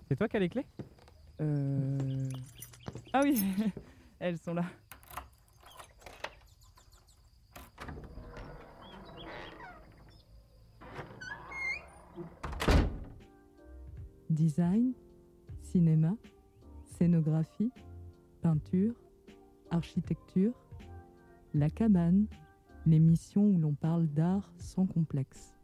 C'est toi qui as les clés? Ah oui, elles sont là. Design, cinéma, scénographie, peinture, architecture, La Cabane, l'émission où l'on parle d'art sans complexe.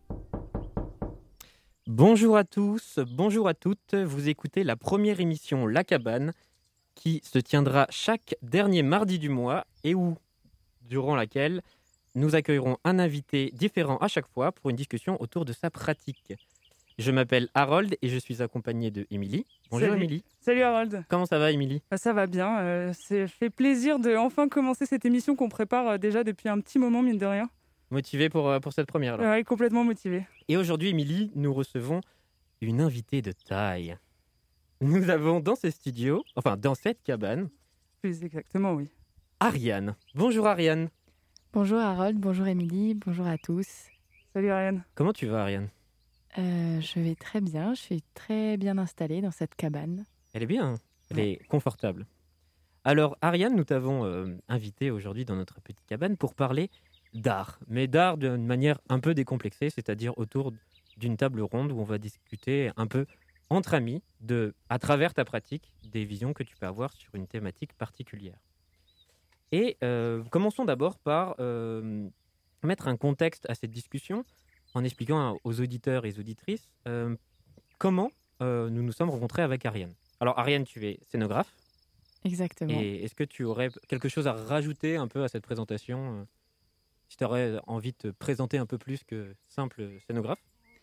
Bonjour à tous, bonjour à toutes. Vous écoutez la première émission La Cabane qui se tiendra chaque dernier mardi du mois et durant laquelle nous accueillerons un invité différent à chaque fois pour une discussion autour de sa pratique. Je m'appelle Harold et je suis accompagné de Émilie. Bonjour Salut. Émilie. Salut Harold. Comment ça va Émilie? Ça va bien. C'est fait plaisir de enfin commencer cette émission qu'on prépare déjà depuis un petit moment, mine de rien. Motivé pour cette première alors. Ouais, complètement motivé. Et aujourd'hui Émilie, nous recevons une invitée de taille. Nous avons dans ce studio, enfin dans cette cabane, Plus exactement, oui. Ariane. Bonjour Ariane. Bonjour Harold, bonjour Émilie, bonjour à tous. Salut Ariane. Comment tu vas Ariane? Je vais très bien, je suis très bien installée dans cette cabane. Elle est bien, elle est confortable. Alors Ariane, nous t'avons invité aujourd'hui dans notre petite cabane pour parler d'art, mais d'art d'une manière un peu décomplexée, c'est-à-dire autour d'une table ronde où on va discuter un peu entre amis, à travers ta pratique, des visions que tu peux avoir sur une thématique particulière. Et commençons d'abord par mettre un contexte à cette discussion en expliquant aux auditeurs et aux auditrices comment nous nous sommes rencontrés avec Ariane. Alors Ariane, tu es scénographe. Exactement. Et est-ce que tu aurais quelque chose à rajouter un peu à cette présentation si tu aurais envie de te présenter un peu plus que simple scénographe?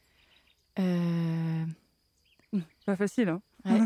Pas facile, hein. Ouais.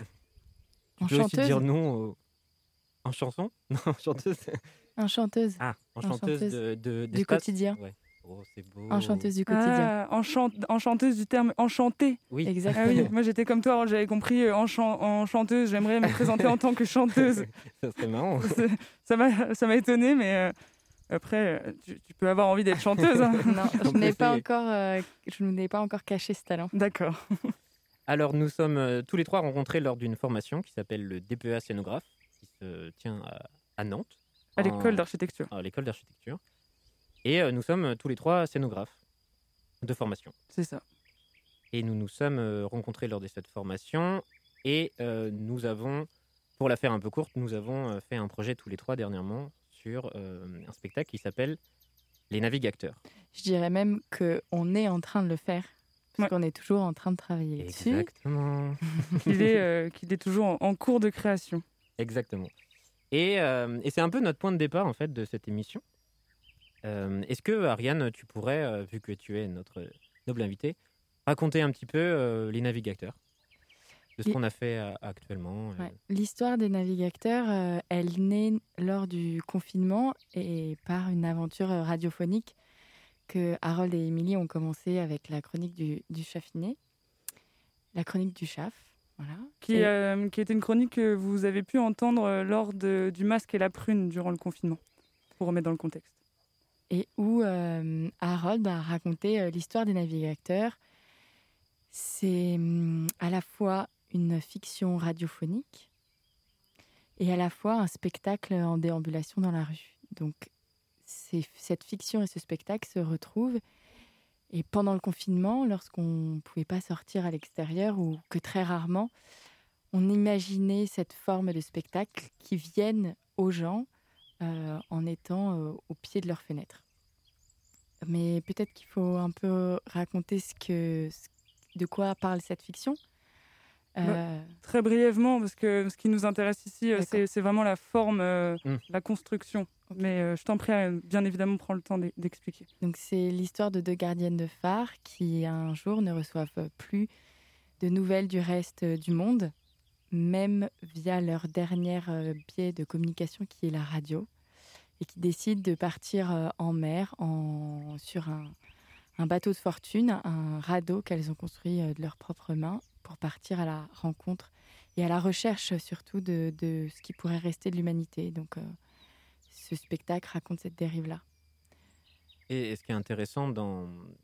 Tu peux aussi dire non en chanson? Non, chanteuse. Enchanteuse. Ah, enchanteuse du d'espace. quotidien. Ouais. Oh, c'est beau. Enchanteuse du quotidien. Enchanteuse du terme enchanté. Oui. Ah Exactement. oui, moi j'étais comme toi, j'avais compris enchanteuse. J'aimerais me présenter en tant que chanteuse. Ça serait marrant. Ça m'a étonné, mais après, tu peux avoir envie d'être chanteuse. Hein. Non, On je peut n'ai pas essayer. je n'ai pas encore caché ce talent. D'accord. Alors, nous sommes tous les trois rencontrés lors d'une formation qui s'appelle le DPEA scénographe, qui se tient à Nantes. À l'école d'architecture. À l'école d'architecture. Et nous sommes tous les trois scénographes de formation. C'est ça. Et nous nous sommes rencontrés lors de cette formation. Et nous avons, pour la faire un peu courte, nous avons fait un projet tous les trois dernièrement sur un spectacle qui s'appelle Les Navigateurs. Je dirais même qu'on est en train de le faire. Parce qu'on est toujours en train de travailler dessus. Exactement. Qu'il est toujours en cours de création. Exactement. Et c'est un peu notre point de départ en fait de cette émission. Est-ce que Ariane, tu pourrais, vu que tu es notre noble invitée, raconter un petit peu les navigateurs, de ce qu'on a fait actuellement? Ouais. L'histoire des navigateurs, elle naît lors du confinement et par une aventure radiophonique que Harold et Émilie ont commencé avec la chronique du Chaffinet, la chronique du Chaf. Voilà. Qui était une chronique que vous avez pu entendre lors du Masque et la Prune durant le confinement, pour remettre dans le contexte. Et où Harold a raconté l'histoire des navigateurs. C'est à la fois une fiction radiophonique et à la fois un spectacle en déambulation dans la rue. Donc, cette fiction et ce spectacle se retrouvent. Et pendant le confinement, lorsqu'on ne pouvait pas sortir à l'extérieur ou que très rarement, on imaginait cette forme de spectacle qui vienne aux gens en étant au pied de leur fenêtre. Mais peut-être qu'il faut un peu raconter de quoi parle cette fiction. Très brièvement, parce que ce qui nous intéresse ici, c'est vraiment la forme, la construction. Okay. Mais je t'en prie, bien évidemment, prends le temps d'expliquer. Donc c'est l'histoire de deux gardiennes de phare qui, un jour, ne reçoivent plus de nouvelles du reste du monde, même via leur dernier biais de communication qui est la radio, et qui décident de partir en mer sur un bateau de fortune, un radeau qu'elles ont construit de leurs propres mains pour partir à la rencontre et à la recherche surtout de ce qui pourrait rester de l'humanité. Donc ce spectacle raconte cette dérive-là. Et ce qui est intéressant dans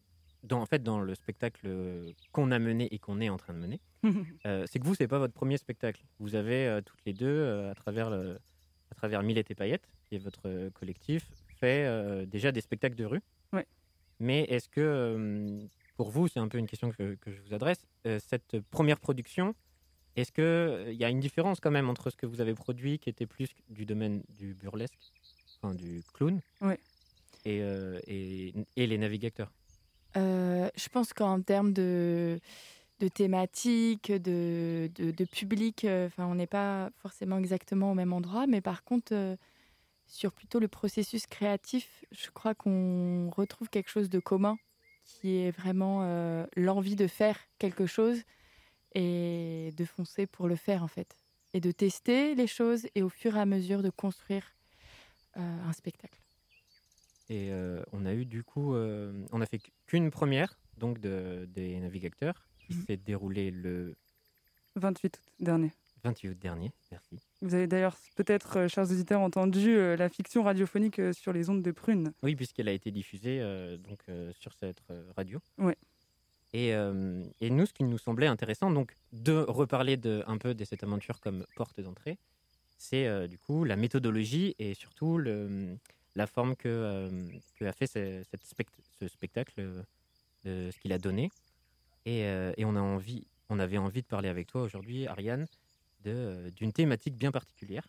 dans le spectacle qu'on a mené et qu'on est en train de mener, c'est que vous, c'est pas votre premier spectacle. Vous avez toutes les deux, à travers Millet et Paillettes, qui est votre collectif, fait déjà des spectacles de rue. Ouais. Mais est-ce que, pour vous, c'est un peu une question que je vous adresse, cette première production, est-ce qu'il y a une différence quand même entre ce que vous avez produit, qui était plus du domaine du burlesque, enfin du clown, ouais. et les navigateurs? Je pense qu'en termes de thématique, de public, on n'est pas forcément exactement au même endroit, mais par contre, sur plutôt le processus créatif, je crois qu'on retrouve quelque chose de commun, qui est vraiment l'envie de faire quelque chose et de foncer pour le faire, en fait. Et de tester les choses et au fur et à mesure de construire un spectacle. Et on a eu du coup, on a fait qu'une première, donc des navigateurs, qui s'est déroulée le 28 août dernier. 28 août dernier, merci. Vous avez d'ailleurs peut-être, chers auditeurs, entendu la fiction radiophonique sur les ondes de Prune. Oui, puisqu'elle a été diffusée sur cette radio. Ouais. Et nous, ce qui nous semblait intéressant, donc de reparler un peu de cette aventure comme porte d'entrée, c'est du coup la méthodologie et surtout la forme que a fait ce spectacle, ce qu'il a donné. Et on avait envie de parler avec toi aujourd'hui, Ariane, d'une thématique bien particulière.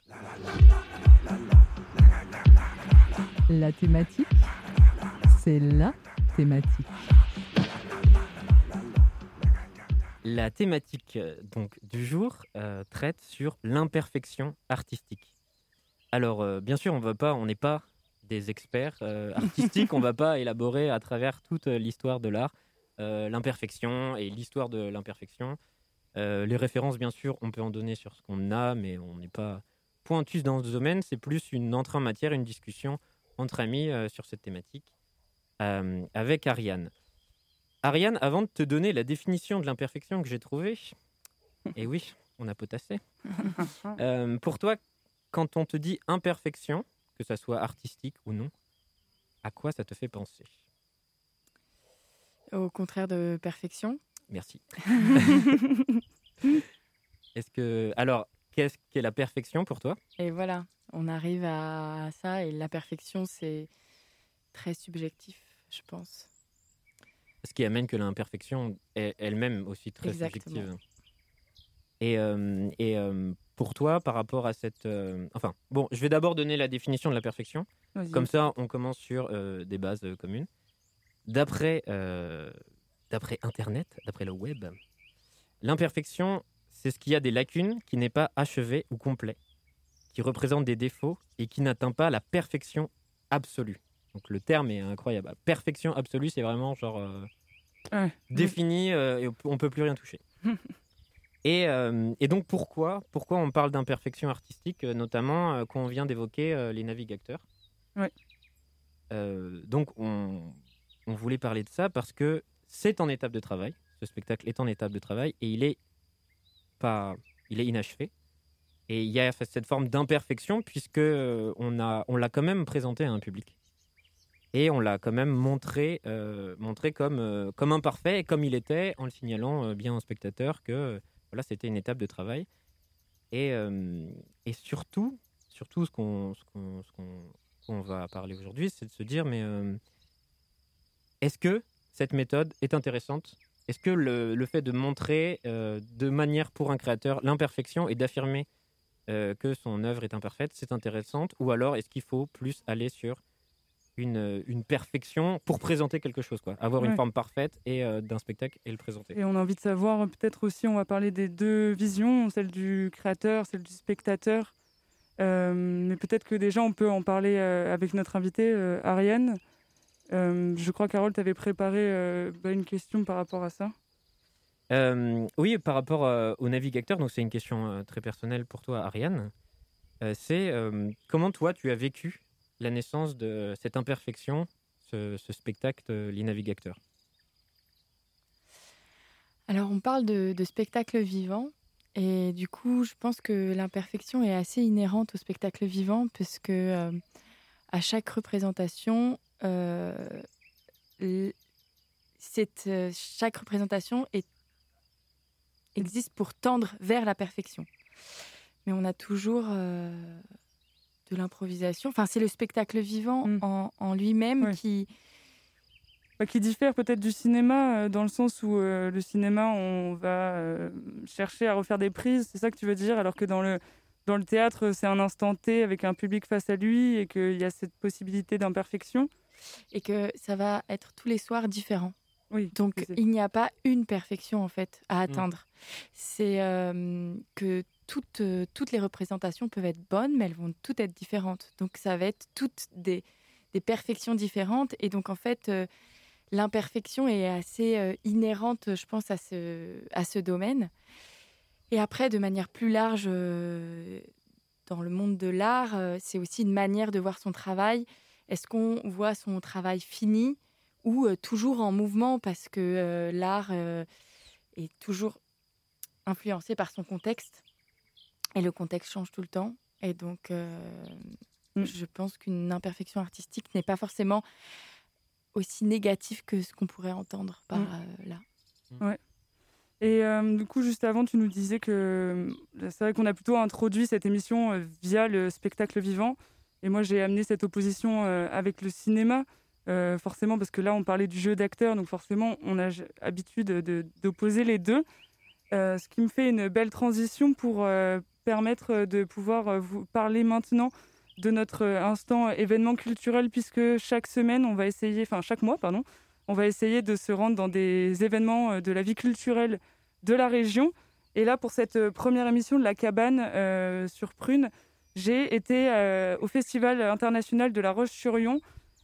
La thématique, c'est la thématique. La thématique donc, du jour traite sur l'imperfection artistique. Alors, bien sûr, on n'est pas des experts artistiques, on ne va pas élaborer à travers toute l'histoire de l'art l'imperfection et l'histoire de l'imperfection. Les références, bien sûr, on peut en donner sur ce qu'on a, mais on n'est pas pointus dans ce domaine. C'est plus une entrée en matière, une discussion entre amis sur cette thématique avec Ariane. Ariane, avant de te donner la définition de l'imperfection que j'ai trouvée, et oui, on a potassé. Pour toi, quand on te dit imperfection, que ça soit artistique ou non, à quoi ça te fait penser? Au contraire de perfection. Merci. Alors, qu'est-ce qu'est la perfection pour toi? Et voilà, on arrive à ça, et la perfection, c'est très subjectif, je pense. Ce qui amène que l'imperfection est elle-même aussi très subjective. Et pour toi, par rapport à cette... je vais d'abord donner la définition de la perfection. Vas-y. Comme ça, on commence sur des bases communes. D'après Internet, d'après le web, l'imperfection, c'est ce qui a des lacunes, qui n'est pas achevé ou complet, qui représente des défauts et qui n'atteint pas la perfection absolue. Donc le terme est incroyable. Perfection absolue, c'est vraiment genre défini et on ne peut plus rien toucher. Et donc pourquoi on parle d'imperfection artistique, notamment quand on vient d'évoquer les navigateurs. Ouais. Donc on voulait parler de ça parce que c'est en étape de travail. Ce spectacle est en étape de travail et il est inachevé. Et il y a cette forme d'imperfection puisque on l'a quand même présenté à un public. Et on l'a quand même montré comme imparfait, comme il était, en le signalant bien au spectateur que voilà, c'était une étape de travail. Et surtout, ce qu'on va parler aujourd'hui, c'est de se dire, mais est-ce que cette méthode est intéressante? Est-ce que le fait de montrer de manière pour un créateur l'imperfection et d'affirmer que son œuvre est imparfaite, c'est intéressante? Ou alors est-ce qu'il faut plus aller sur une perfection pour présenter quelque chose, quoi. Avoir une forme parfaite d'un spectacle et le présenter. Et on a envie de savoir, peut-être aussi, on va parler des deux visions, celle du créateur, celle du spectateur. Mais peut-être que déjà, on peut en parler avec notre invitée, Ariane. Je crois, Carole, tu avais préparé une question par rapport à ça. Oui, par rapport au navigateur, donc c'est une question très personnelle pour toi, Ariane. C'est comment toi, tu as vécu la naissance de cette imperfection, ce spectacle Les Navigateurs? Alors, on parle de spectacle vivant, et du coup, je pense que l'imperfection est assez inhérente au spectacle vivant, parce que à chaque représentation, c'est chaque représentation existe pour tendre vers la perfection. Mais on a toujours de l'improvisation. Enfin, c'est le spectacle vivant en lui-même qui diffère peut-être du cinéma, dans le sens où le cinéma, on va chercher à refaire des prises, c'est ça que tu veux dire, alors que dans le théâtre, c'est un instant T avec un public face à lui et qu'il y a cette possibilité d'imperfection. Et que ça va être tous les soirs différent. Oui, donc il n'y a pas une perfection en fait à atteindre. C'est que toutes les représentations peuvent être bonnes, mais elles vont toutes être différentes. Donc ça va être toutes des perfections différentes. Et donc en fait, l'imperfection est assez inhérente, je pense, à ce domaine. Et après, de manière plus large, dans le monde de l'art, c'est aussi une manière de voir son travail. Est-ce qu'on voit son travail fini ou toujours en mouvement, parce que l'art est toujours influencé par son contexte, et le contexte change tout le temps. Et donc, je pense qu'une imperfection artistique n'est pas forcément aussi négative que ce qu'on pourrait entendre par là. Ouais. Et du coup, juste avant, tu nous disais que c'est vrai qu'on a plutôt introduit cette émission via le spectacle vivant. Et moi, j'ai amené cette opposition avec le cinéma, forcément, parce que là, on parlait du jeu d'acteur, donc forcément, on a l'habitude d'opposer les deux. Ce qui me fait une belle transition pour permettre de pouvoir vous parler maintenant de notre instant événement culturel, puisque chaque mois, on va essayer de se rendre dans des événements de la vie culturelle de la région. Et là, pour cette première émission de La Cabane sur Prune, j'ai été au Festival international de La Roche-sur-Yon,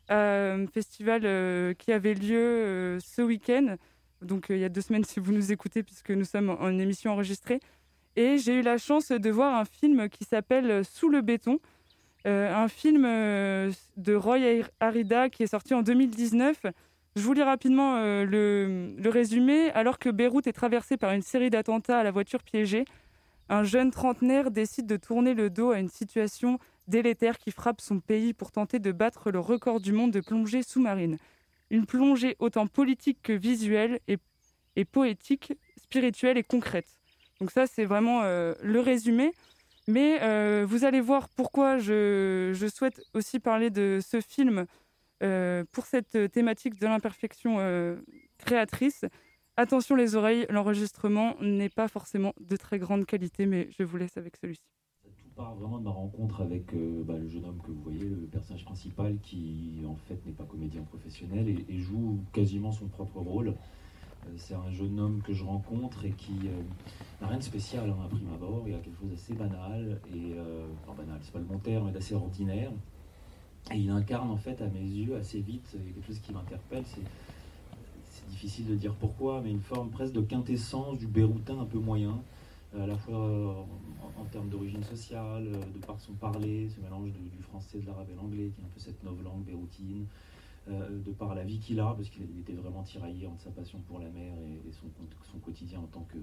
festival qui avait lieu ce week-end, donc il y a 2 semaines si vous nous écoutez, puisque nous sommes en émission enregistrée. Et j'ai eu la chance de voir un film qui s'appelle Sous le béton, un film de Roy Harida qui est sorti en 2019. Je vous lis rapidement le résumé. Alors que Beyrouth est traversée par une série d'attentats à la voiture piégée, un jeune trentenaire décide de tourner le dos à une situation délétère qui frappe son pays pour tenter de battre le record du monde de plongée sous-marine. Une plongée autant politique que visuelle et poétique, spirituelle et concrète. Donc ça, c'est vraiment le résumé. Mais vous allez voir pourquoi je souhaite aussi parler de ce film pour cette thématique de l'imperfection créatrice. Attention les oreilles, l'enregistrement n'est pas forcément de très grande qualité, mais je vous laisse avec celui-ci. Tout part vraiment de ma rencontre avec le jeune homme que vous voyez, le personnage principal, qui en fait n'est pas comédien professionnel et joue quasiment son propre rôle. C'est un jeune homme que je rencontre et qui n'a rien de spécial à prime abord. Il y a quelque chose d'assez banal, banal, c'est pas le bon terme, mais d'assez ordinaire. Et il incarne en fait à mes yeux assez vite quelque chose qui m'interpelle, c'est difficile de dire pourquoi, mais une forme presque de quintessence du Beyroutain un peu moyen, à la fois en termes d'origine sociale, de par son parler, ce mélange du français, de l'arabe et l'anglais, qui est un peu cette novlangue béroutine, de par la vie qu'il a, parce qu'il était vraiment tiraillé entre sa passion pour la mer et son quotidien en tant que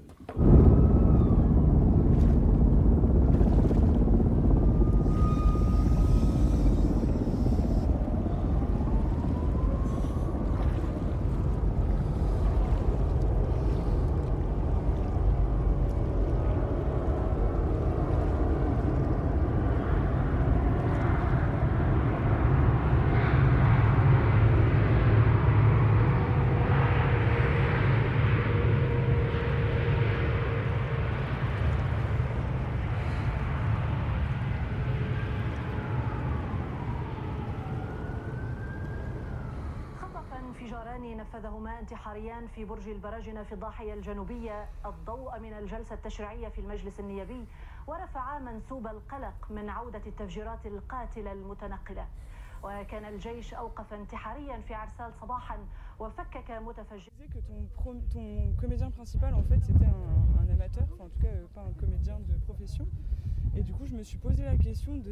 نفذهما انتحاريان في برج البراجنة في الضاحية الجنوبية الضوء من الجلسة التشريعية في المجلس النيابي ورفعا منسوب القلق من عودة التفجيرات القاتلة المتنقلة. وكان الجيش أوقف انتحاريا في عرسال صباحا وفكك متفجر. Ton comédien principal, en fait, c'était un amateur, enfin, en tout cas pas un comédien de profession. Et du coup, je me suis posé la question de...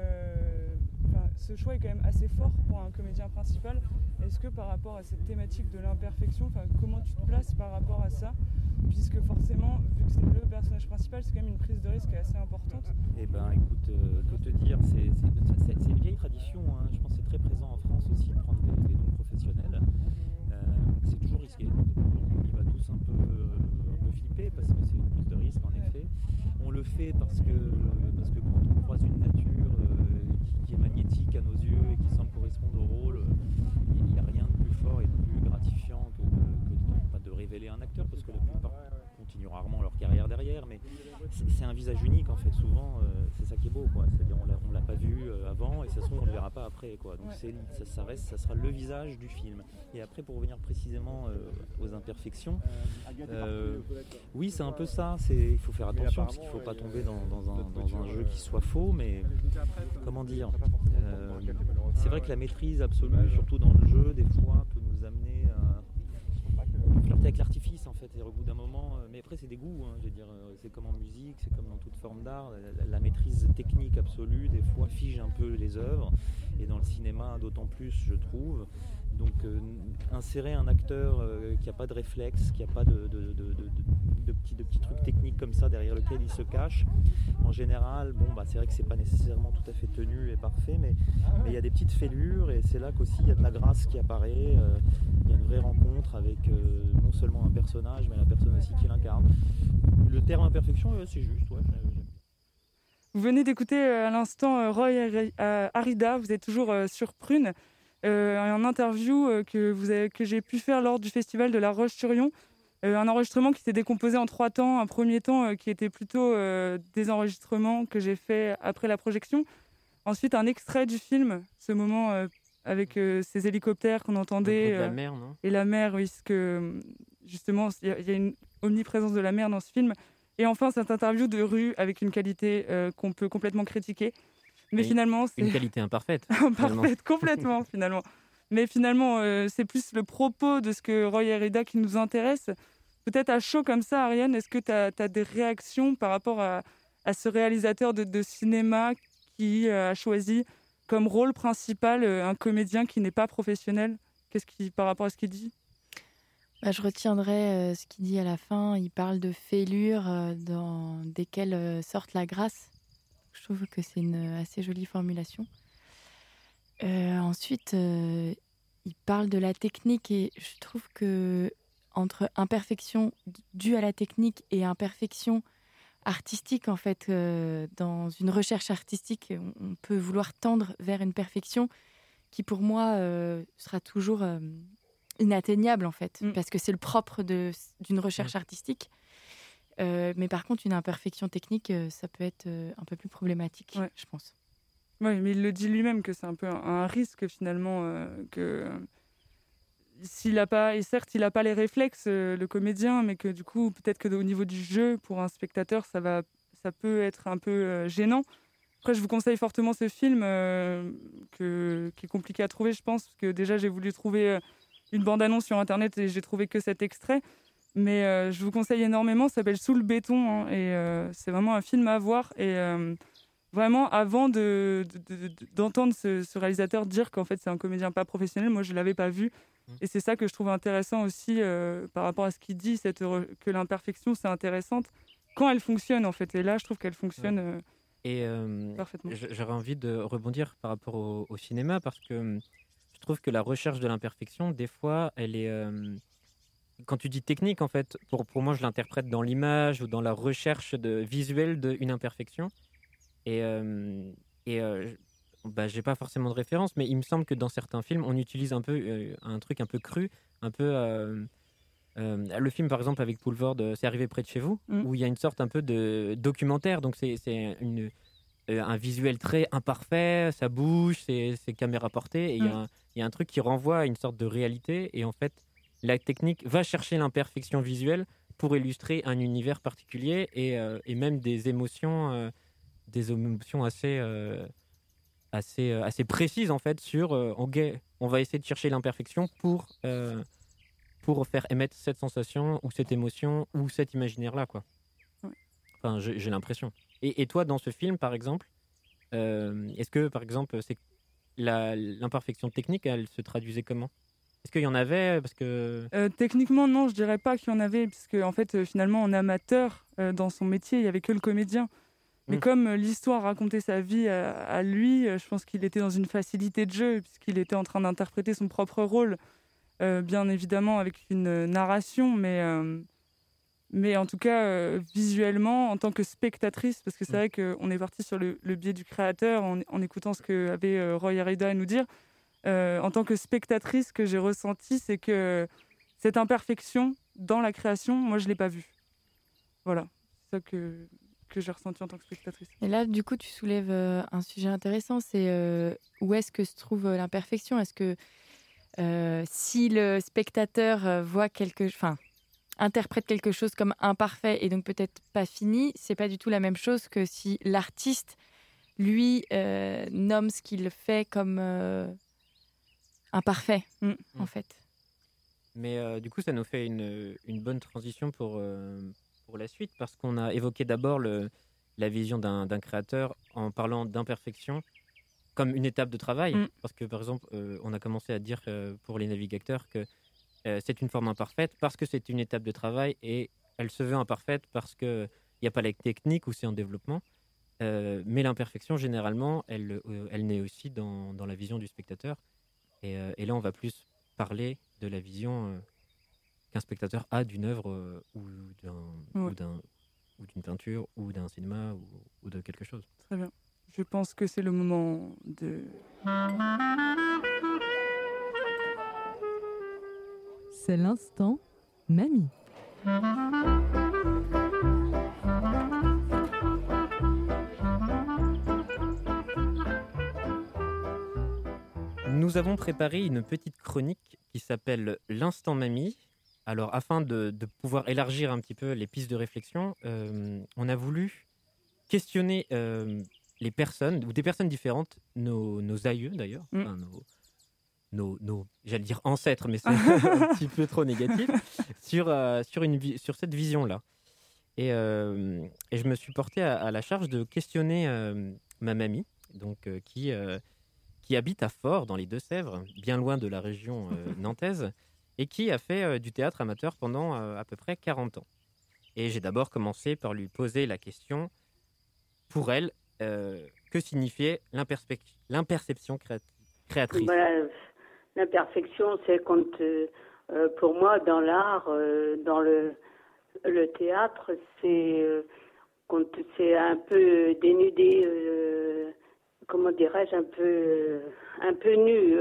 ce choix est quand même assez fort pour un comédien principal. Est-ce que par rapport à cette thématique de l'imperfection, comment tu te places par rapport à ça? Puisque forcément, vu que c'est le personnage principal, c'est quand même une prise de risque assez importante. Eh ben, écoute, que te dire, c'est une vieille tradition, hein. Je pense que c'est très présent en France aussi de prendre des noms professionnels. C'est toujours risqué. tous un peu flippés parce que c'est une prise de risque en effet. On le fait parce que quand on croise une nature qui est magnétique à nos yeux et qui semble correspondre au rôle, il n'y a rien de plus fort et de plus gratifiant que pas de révéler un acteur, parce que la plupart continuent rarement leur carrière derrière, mais c'est un visage unique en fait. Souvent, c'est ça qui est beau, quoi. C'est-à-dire on l'a pas vu avant et ça se trouve on le verra pas après, quoi. Donc ça sera le visage du film. Et après, pour revenir précisément aux imperfections, oui, c'est un peu ça. Il faut faire attention parce qu'il faut pas tomber dans un jeu qui soit faux, mais comment dire, c'est vrai que la maîtrise absolue, surtout dans le jeu, des fois peut nous amener à flirter avec l'artifice en fait, et au bout d'un moment, mais après c'est des goûts, je veux dire, c'est comme en musique, c'est comme dans toute forme d'art, la maîtrise technique absolue des fois fige un peu les œuvres, et dans le cinéma d'autant plus je trouve. Donc insérer un acteur qui n'a pas de réflexe, qui n'a pas de petits trucs techniques comme ça derrière lequel il se cache, en général, c'est vrai que c'est pas nécessairement tout à fait tenu et parfait, mais il y a des petites fêlures, et c'est là qu'aussi il y a de la grâce qui apparaît, il y a une vraie rencontre avec non seulement un personnage, mais la personne aussi qui l'incarne. Le terme imperfection, c'est juste, ouais. Vous venez d'écouter à l'instant Roy Harida, vous êtes toujours sur Prune, en interview que j'ai pu faire lors du festival de La Roche-sur-Yon. Un enregistrement qui s'est décomposé en 3 temps. Un premier temps qui était plutôt des enregistrements que j'ai fait après la projection. Ensuite, un extrait du film, ce moment avec ces hélicoptères qu'on entendait. La mer, non ? Et la mer, oui, parce que justement, il y a une omniprésence de la mer dans ce film. Et enfin, cette interview de rue avec une qualité qu'on peut complètement critiquer. Mais finalement, c'est une qualité imparfaite. Imparfaite, complètement, finalement. Mais finalement, c'est plus le propos de ce que Roy Harida qui nous intéresse. Peut-être à chaud comme ça, Ariane, est-ce que tu as des réactions par rapport à ce réalisateur de cinéma qui a choisi comme rôle principal un comédien qui n'est pas professionnel ? Par rapport à ce qu'il dit ? Je retiendrai ce qu'il dit à la fin. Il parle de fêlures desquelles sorte la grâce. Je trouve que c'est une assez jolie formulation. Ensuite, il parle de la technique, et je trouve que entre imperfection due à la technique et imperfection artistique, en fait, dans une recherche artistique, on peut vouloir tendre vers une perfection qui, pour moi, sera toujours inatteignable, en fait, parce que c'est le propre d'une recherche artistique. Mais par contre, une imperfection technique, ça peut être un peu plus problématique, je pense. Oui, mais il le dit lui-même que c'est un peu un risque, finalement, que s'il a pas, et certes, il n'a pas les réflexes, le comédien, mais que du coup, peut-être qu'au niveau du jeu, pour un spectateur, ça peut être un peu gênant. Après, je vous conseille fortement ce film, qui est compliqué à trouver, je pense, parce que déjà, j'ai voulu trouver une bande-annonce sur Internet et j'ai trouvé que cet extrait. Mais je vous conseille énormément, ça s'appelle Sous le béton, et c'est vraiment un film à voir. Et vraiment, avant d'entendre ce réalisateur dire qu'en fait c'est un comédien pas professionnel, moi je ne l'avais pas vu. Et c'est ça que je trouve intéressant aussi par rapport à ce qu'il dit, que l'imperfection c'est intéressante quand elle fonctionne en fait. Et là, je trouve qu'elle fonctionne parfaitement. J'aurais envie de rebondir par rapport au cinéma, parce que je trouve que la recherche de l'imperfection, des fois, elle est... Quand tu dis technique, en fait, pour moi, je l'interprète dans l'image ou dans la recherche visuelle d'une imperfection. Et j'ai pas forcément de référence, mais il me semble que dans certains films, on utilise un peu un truc un peu cru, un peu... le film, par exemple, avec Poulvord, C'est arrivé près de chez vous, où il y a une sorte un peu de documentaire. Donc, c'est un visuel très imparfait, ça bouge, c'est caméra portée, et il y a un truc qui renvoie à une sorte de réalité. Et en fait, la technique va chercher l'imperfection visuelle pour illustrer un univers particulier et même des émotions assez précises, en fait, sur on va essayer de chercher l'imperfection pour faire émettre cette sensation ou cette émotion ou cet imaginaire-là, quoi. Ouais. Enfin, j'ai l'impression. Et toi, dans ce film, par exemple, est-ce que, par exemple, l'imperfection technique, elle se traduisait comment ? Est-ce qu'il y en avait ? Parce que... Techniquement, non, je dirais pas qu'il y en avait, puisque en fait, finalement, en amateur, dans son métier, il n'y avait que le comédien. Mais comme l'histoire racontait sa vie à lui, je pense qu'il était dans une facilité de jeu, puisqu'il était en train d'interpréter son propre rôle. bien évidemment avec une narration, mais en tout cas visuellement, en tant que spectatrice, parce que c'est vrai qu'on est parti sur le biais du créateur en écoutant ce qu'avait Roy Harida à nous dire. En tant que spectatrice, ce que j'ai ressenti, c'est que cette imperfection dans la création, moi, je ne l'ai pas vue. Voilà, c'est ça que j'ai ressenti en tant que spectatrice. Et là, du coup, tu soulèves un sujet intéressant, c'est où est-ce que se trouve l'imperfection ? Est-ce que si le spectateur interprète quelque chose comme imparfait et donc peut-être pas fini, c'est pas du tout la même chose que si l'artiste, lui, nomme ce qu'il fait comme imparfait, en fait. Mais du coup, ça nous fait une bonne transition pour la suite, parce qu'on a évoqué d'abord la vision d'un créateur en parlant d'imperfection comme une étape de travail. Parce que, par exemple, on a commencé à dire pour les navigateurs que c'est une forme imparfaite parce que c'est une étape de travail et elle se veut imparfaite parce qu'il n'y a pas la technique ou c'est en développement. Mais l'imperfection, généralement, elle naît aussi dans la vision du spectateur. Et là, on va plus parler de la vision qu'un spectateur a d'une œuvre ou d'une peinture ou d'un cinéma ou de quelque chose. Très bien. Je pense que c'est le moment de... C'est l'instant Mamie. Nous avons préparé une petite chronique qui s'appelle l'Instant Mamie. Alors, afin de pouvoir élargir un petit peu les pistes de réflexion, on a voulu questionner les personnes, ou des personnes différentes, nos aïeux d'ailleurs, enfin, j'allais dire ancêtres, mais c'est un petit peu trop négatif, sur cette vision-là. Et je me suis porté à la charge de questionner ma mamie, donc qui habite à Fort, dans les Deux-Sèvres, bien loin de la région nantaise, et qui a fait du théâtre amateur pendant à peu près 40 ans. Et j'ai d'abord commencé par lui poser la question, pour elle, que signifiait l'imperception créatrice. L'imperfection, c'est quand, pour moi, dans l'art, dans le théâtre, c'est quand c'est un peu dénudé, comment dirais-je, un peu nu,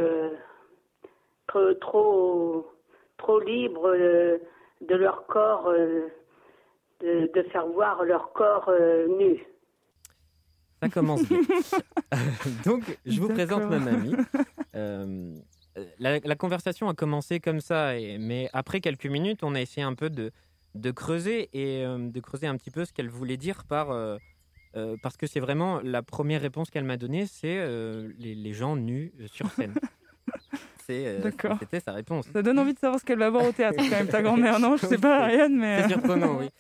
trop libre de leur corps, de faire voir leur corps nu. Ça commence bien. Donc, je vous présente ma mamie. La conversation a commencé comme ça, mais après quelques minutes, on a essayé un peu de creuser et de creuser un petit peu ce qu'elle voulait dire parce que c'est vraiment la première réponse qu'elle m'a donnée, c'est les gens nus sur scène. C'était sa réponse. Ça donne envie de savoir ce qu'elle va voir au théâtre, quand même, ta grand-mère, non ? Je sais pas, Ariane, mais... C'est surprenant, oui.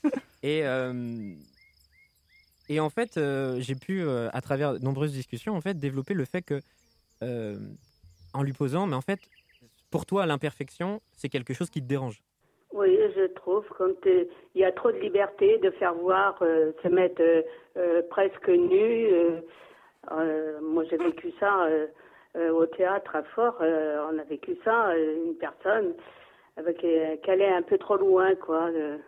Et en fait, j'ai pu, à travers de nombreuses discussions, en fait, développer le fait que, en lui posant, mais en fait, pour toi, l'imperfection, c'est quelque chose qui te dérange. Oui, je trouve, quand il y a trop de liberté de faire voir, se mettre presque nu. Moi, j'ai vécu ça au théâtre à Fort. On a vécu ça, une personne qui allait un peu trop loin, quoi.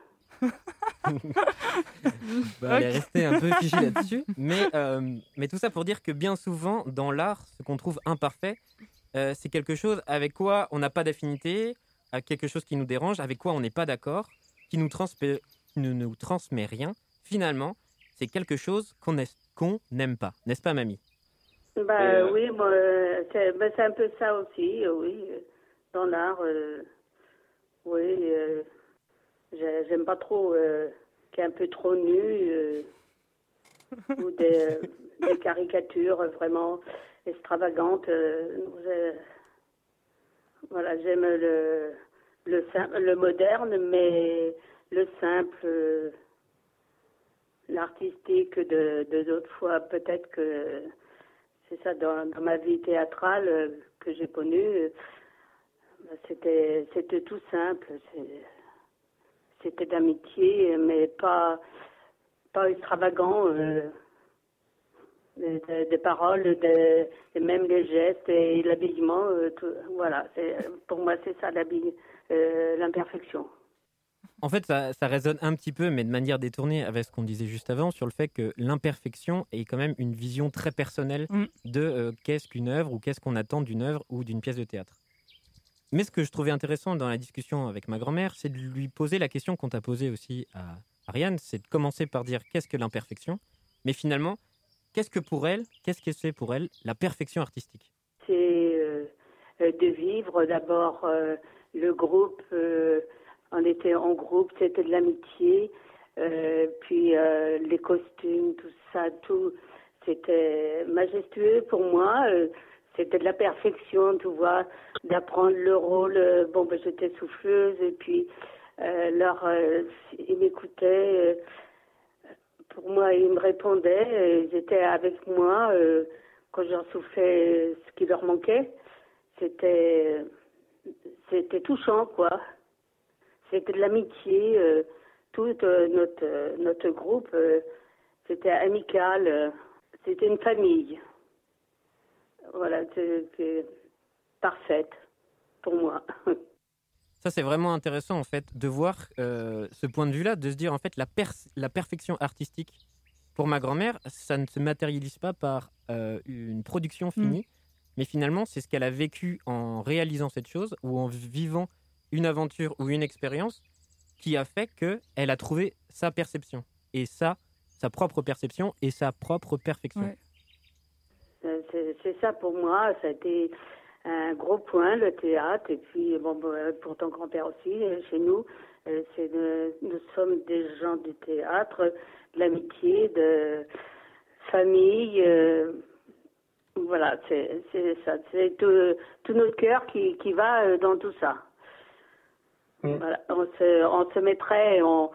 Elle est restée un peu figée là-dessus. Mais tout ça pour dire que bien souvent, dans l'art, ce qu'on trouve imparfait, c'est quelque chose avec quoi on n'a pas d'affinité, quelque chose qui nous dérange, avec quoi on n'est pas d'accord, qui ne nous transmet rien. Finalement, c'est quelque chose qu'on n'aime pas. N'est-ce pas, mamie ? Oui, moi, c'est un peu ça aussi, oui. Dans l'art, oui. J'aime pas trop qui est un peu trop nu ou des caricatures vraiment extravagantes. Voilà, j'aime le moderne, mais le simple, l'artistique de d'autres fois. Peut-être que c'est ça, dans ma vie théâtrale que j'ai connue, c'était tout simple. C'était d'amitié, mais pas extravagant. des paroles, et même les gestes et l'habillement. Voilà, pour moi, c'est ça l'imperfection. En fait, ça résonne un petit peu, mais de manière détournée avec ce qu'on disait juste avant, sur le fait que l'imperfection est quand même une vision très personnelle de qu'est-ce qu'une œuvre ou qu'est-ce qu'on attend d'une œuvre ou d'une pièce de théâtre. Mais ce que je trouvais intéressant dans la discussion avec ma grand-mère, c'est de lui poser la question qu'on t'a posée aussi à Ariane, c'est de commencer par dire qu'est-ce que l'imperfection, mais finalement, qu'est-ce que c'est pour elle la perfection artistique? C'est de vivre d'abord le groupe. On était en groupe, c'était de l'amitié, puis les costumes, tout ça, tout, c'était majestueux pour moi. C'était de la perfection, tu vois, d'apprendre le rôle. J'étais souffleuse et puis ils m'écoutaient. Pour moi, ils me répondaient. Ils étaient avec moi quand je leur soufflais ce qui leur manquait. C'était touchant, quoi. C'était de l'amitié. Tout notre groupe, c'était amical. C'était une famille. Voilà, c'est parfaite pour moi. Ça, c'est vraiment intéressant, en fait, de voir ce point de vue-là, de se dire, en fait, la perfection artistique, pour ma grand-mère, ça ne se matérialise pas par une production finie, mais finalement, c'est ce qu'elle a vécu en réalisant cette chose ou en vivant une aventure ou une expérience qui a fait qu'elle a trouvé sa perception, et sa propre perception et sa propre perfection. Ouais. C'est ça pour moi, ça a été un gros point, le théâtre, et puis pour ton grand-père aussi, chez nous, nous sommes des gens du théâtre, de l'amitié, de famille, voilà, c'est ça, c'est tout notre cœur qui va dans tout ça. Voilà, on se mettrait en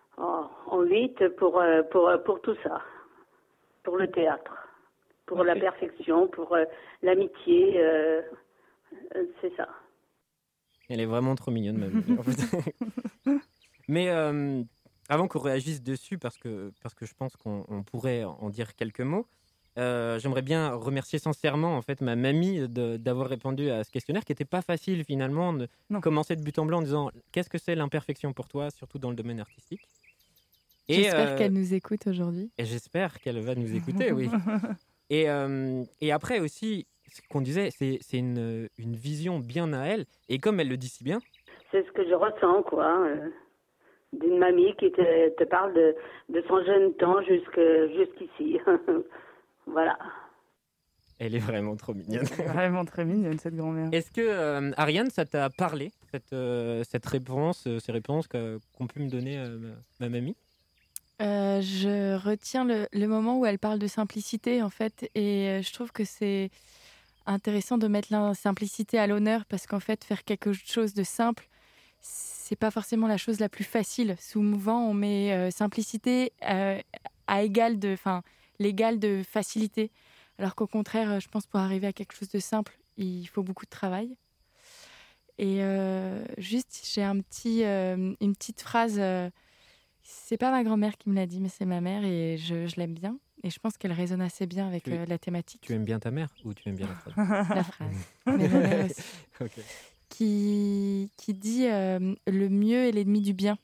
8 pour tout ça, pour le théâtre. Pour la perfection, pour l'amitié, c'est ça. Elle est vraiment trop mignonne, ma vie. Mais avant qu'on réagisse dessus, parce que je pense qu'on pourrait en dire quelques mots, j'aimerais bien remercier sincèrement en fait, ma mamie d'avoir répondu à ce questionnaire qui n'était pas facile finalement, de commencer de but en blanc en disant « Qu'est-ce que c'est l'imperfection pour toi, surtout dans le domaine artistique ?» J'espère qu'elle nous écoute aujourd'hui. Et j'espère qu'elle va nous écouter, oui. Et après aussi, ce qu'on disait, c'est une vision bien à elle. Et comme elle le dit si bien... C'est ce que je ressens, quoi. D'une mamie qui te parle de son jeune temps jusqu'ici. Voilà. Elle est vraiment trop mignonne. Vraiment très mignonne, cette grand-mère. Est-ce que, Ariane, ça t'a parlé, cette réponse, ces réponses qu'ont pu me donner ma mamie? Je retiens le moment où elle parle de simplicité, en fait, et je trouve que c'est intéressant de mettre la simplicité à l'honneur, parce qu'en fait, faire quelque chose de simple, c'est pas forcément la chose la plus facile. Souvent, on met simplicité à l'égal de facilité, alors qu'au contraire, je pense pour arriver à quelque chose de simple, il faut beaucoup de travail. Et juste, j'ai une petite phrase... c'est pas ma grand-mère qui me l'a dit, mais c'est ma mère et je l'aime bien. Et je pense qu'elle résonne assez bien avec la thématique. Tu aimes bien ta mère ou tu aimes bien la phrase? La phrase. Mais ma mère aussi. Okay. Qui dit le mieux est l'ennemi du bien.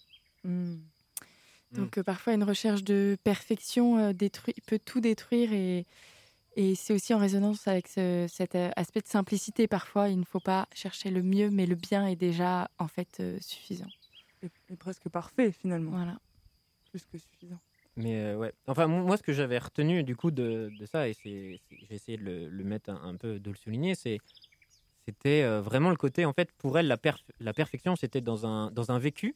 Donc parfois une recherche de perfection peut tout détruire et c'est aussi en résonance avec cet aspect de simplicité. Parfois il ne faut pas chercher le mieux, mais le bien est déjà en fait suffisant. Et presque parfait finalement. Voilà. Plus que suffisant. Mais ouais. Enfin, moi, ce que j'avais retenu du coup de ça, et j'ai essayé de le mettre un peu, de le souligner, c'était vraiment le côté, en fait, pour elle, la perfection, c'était dans un vécu,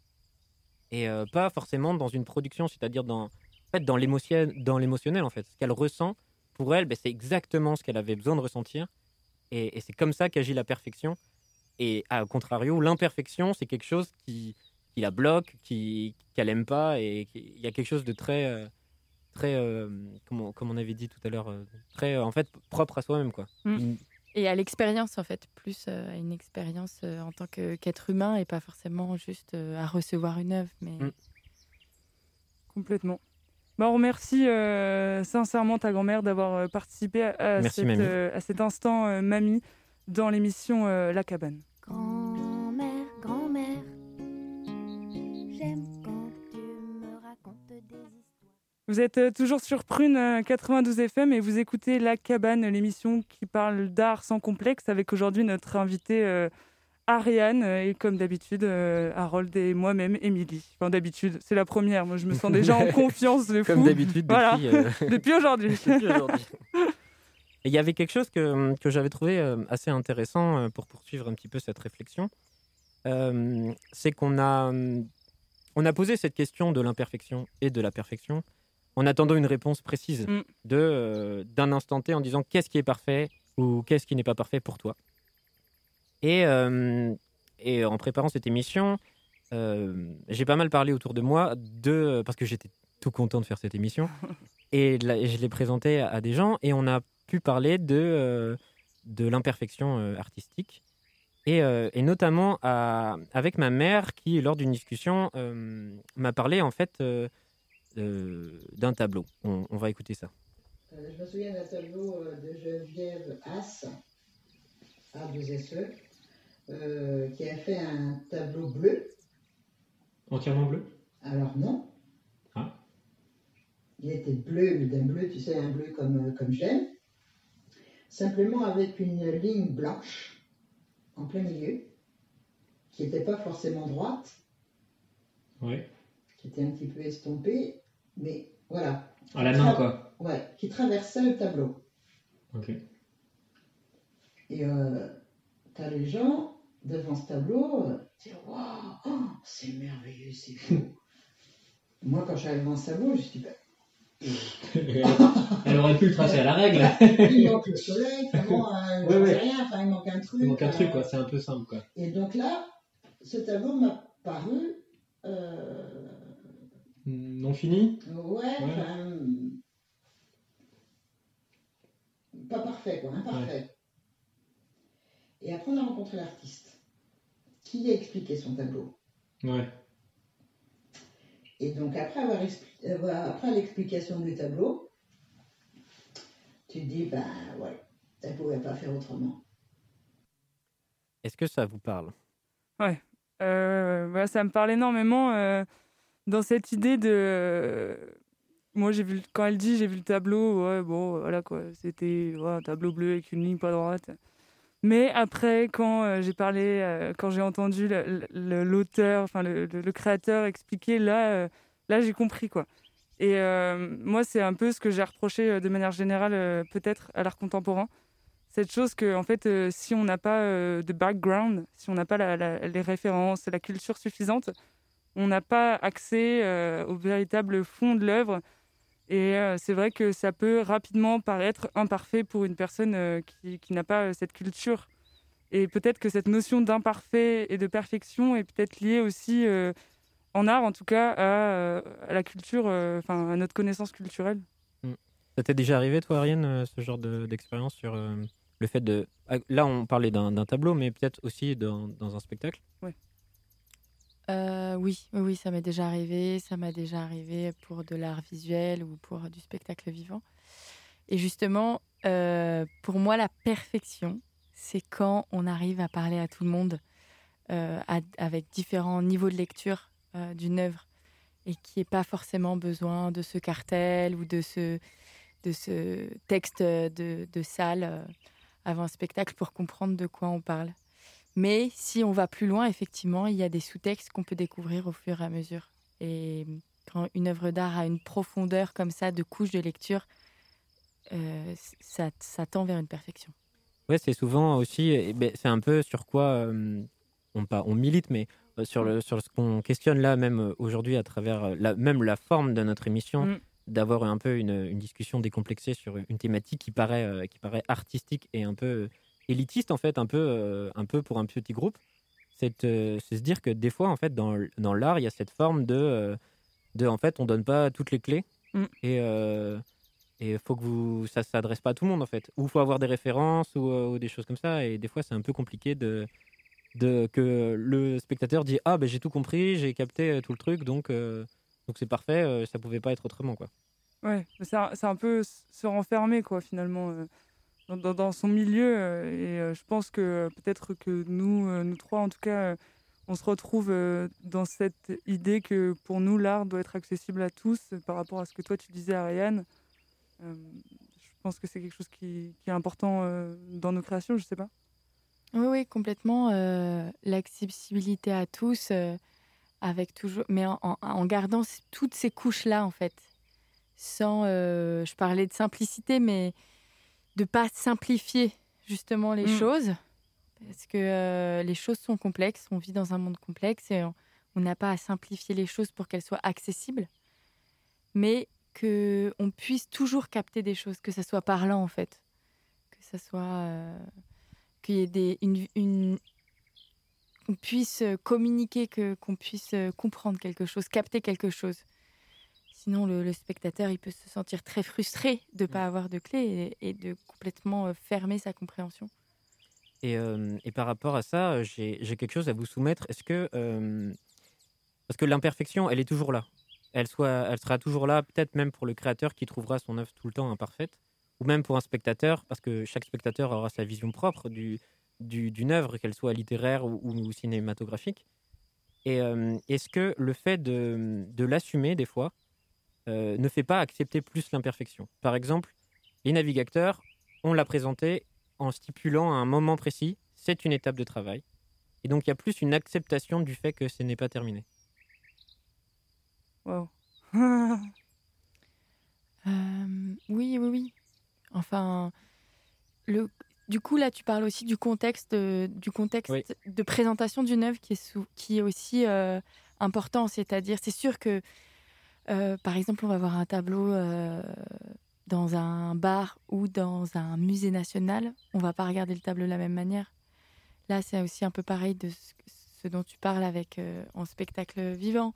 et pas forcément dans une production, c'est-à-dire dans l'émotionnel, en fait. Ce qu'elle ressent, pour elle, c'est exactement ce qu'elle avait besoin de ressentir, et c'est comme ça qu'agit la perfection. Et à contrario, l'imperfection, c'est quelque chose qui la bloque, qu'elle aime pas, et il y a quelque chose de très, comme on avait dit tout à l'heure, très en fait propre à soi-même, quoi. Et à l'expérience en fait, plus à une expérience en tant qu'être humain et pas forcément juste à recevoir une œuvre, mais complètement. On remercie sincèrement ta grand-mère d'avoir participé à Merci, Mamie. à cet instant Mamie dans l'émission La Cabane. Grand-mère, grand-mère, j'aime quand tu me racontes des histoires. Vous êtes toujours sur Prune 92 FM et vous écoutez La Cabane, l'émission qui parle d'art sans complexe avec aujourd'hui notre invité Ariane et comme d'habitude Harold et moi-même Émilie. Enfin d'habitude, c'est la première, moi je me sens déjà en confiance de fou. Comme d'habitude Voilà. depuis, Depuis aujourd'hui. depuis aujourd'hui. Et il y avait quelque chose que j'avais trouvé assez intéressant pour poursuivre un petit peu cette réflexion. C'est qu'on a posé cette question de l'imperfection et de la perfection en attendant une réponse précise d'un instant T en disant qu'est-ce qui est parfait ou qu'est-ce qui n'est pas parfait pour toi. Et en préparant cette émission, j'ai pas mal parlé autour de moi parce que j'étais tout content de faire cette émission et je l'ai présentée à des gens et on a pu parler de l'imperfection artistique et notamment avec ma mère qui lors d'une discussion m'a parlé en fait d'un tableau. On va écouter ça. Je me souviens d'un tableau de Geneviève Haas, A2SE, qui a fait un tableau bleu. Entièrement bleu? Alors non. Ah. Il était bleu, d'un bleu, tu sais, un bleu comme j'aime. Simplement avec une ligne blanche en plein milieu, qui n'était pas forcément droite. Oui. Qui était un petit peu estompée, mais voilà. À la main, quoi. Ouais, qui traversait le tableau. Ok. Et t'as les gens devant ce tableau, tu dis waouh, c'est merveilleux, c'est beau. Moi, quand j'arrive devant ce tableau, je me dis elle aurait pu le tracer à la règle. Il manque le soleil, vraiment, rien, enfin, il manque un truc. Il manque un truc, quoi, c'est un peu simple, quoi. Et donc là, ce tableau m'a paru. Non fini? Ouais. Enfin. Pas parfait, quoi, imparfait. Ouais. Et après, on a rencontré l'artiste qui a expliqué son tableau. Ouais. Et donc, après l'explication du tableau, tu te dis, elle ne pouvait pas faire autrement. Est-ce que ça vous parle? Ouais. Ça me parle énormément dans cette idée de... Moi, quand elle dit j'ai vu le tableau, ouais, bon, voilà quoi, c'était un tableau bleu avec une ligne pas droite. Mais après, quand j'ai entendu l'auteur, enfin le créateur expliquer, là j'ai compris quoi. Et moi, c'est un peu ce que j'ai reproché de manière générale, peut-être à l'art contemporain. Cette chose que, en fait, si on n'a pas de background, si on n'a pas les références, la culture suffisante, on n'a pas accès au véritable fond de l'œuvre. Et c'est vrai que ça peut rapidement paraître imparfait pour une personne qui n'a pas cette culture. Et peut-être que cette notion d'imparfait et de perfection est peut-être liée aussi, en art en tout cas, à la culture, à notre connaissance culturelle. Ça t'est déjà arrivé, toi, Ariane, ce genre d'expérience sur le fait de... Là, on parlait d'un tableau, mais peut-être aussi dans un spectacle? Ouais. Oui, ça m'est déjà arrivé. Ça m'a déjà arrivé pour de l'art visuel ou pour du spectacle vivant. Et justement, pour moi, la perfection, c'est quand on arrive à parler à tout le monde avec différents niveaux de lecture d'une œuvre et qui n'ait pas forcément besoin de ce cartel ou de ce texte de salle avant un spectacle pour comprendre de quoi on parle. Mais si on va plus loin, effectivement, il y a des sous-textes qu'on peut découvrir au fur et à mesure. Et quand une œuvre d'art a une profondeur comme ça, de couches de lecture, ça tend vers une perfection. Ouais, c'est souvent aussi, c'est un peu sur quoi on milite, mais sur ce qu'on questionne là, même aujourd'hui, à travers même la forme de notre émission, d'avoir un peu une discussion décomplexée sur une thématique qui paraît artistique et un peu élitiste, en fait, un peu pour un petit groupe. C'est se dire que des fois, en fait, dans l'art, il y a cette forme de en fait, on donne pas toutes les clés et il faut que ça s'adresse pas à tout le monde, en fait. Ou il faut avoir des références ou des choses comme ça. Et des fois, c'est un peu compliqué que le spectateur dit « Ah, j'ai tout compris, j'ai capté tout le truc, donc Donc c'est parfait, ça pouvait pas être autrement, quoi. Ouais, c'est un peu se renfermer, quoi, finalement, dans son milieu. Je pense que peut-être que nous trois, en tout cas, on se retrouve dans cette idée que pour nous, l'art doit être accessible à tous par rapport à ce que toi, tu disais, Ariane. Je pense que c'est quelque chose qui est important dans nos créations, je sais pas. Oui, complètement. L'accessibilité à tous, avec toujours, mais en gardant toutes ces couches-là, en fait. Sans, je parlais de simplicité, mais de pas simplifier justement les choses, parce que les choses sont complexes. On vit dans un monde complexe et on n'a pas à simplifier les choses pour qu'elles soient accessibles, mais que on puisse toujours capter des choses, que ça soit parlant en fait, que ça soit qu'il y ait qu'on puisse communiquer, qu'on puisse comprendre quelque chose, capter quelque chose. Sinon, le spectateur, il peut se sentir très frustré de ne pas avoir de clé et de complètement fermer sa compréhension. Et par rapport à ça, j'ai quelque chose à vous soumettre. Est-ce que parce que l'imperfection, elle est toujours là. Elle sera toujours là, peut-être même pour le créateur qui trouvera son œuvre tout le temps imparfaite, ou même pour un spectateur, parce que chaque spectateur aura sa vision propre d'une œuvre, qu'elle soit littéraire ou cinématographique. Et est-ce que le fait de l'assumer des fois ne fait pas accepter plus l'imperfection? Par exemple, Les Navigateurs, on l'a présenté en stipulant à un moment précis, c'est une étape de travail. Et donc il y a plus une acceptation du fait que ce n'est pas terminé. Wow. Oui. Enfin, du coup, là, tu parles aussi du contexte oui. De présentation d'une œuvre qui est aussi important. C'est-à-dire, c'est sûr que, par exemple, on va voir un tableau dans un bar ou dans un musée national. On ne va pas regarder le tableau de la même manière. Là, c'est aussi un peu pareil de ce dont tu parles en spectacle vivant.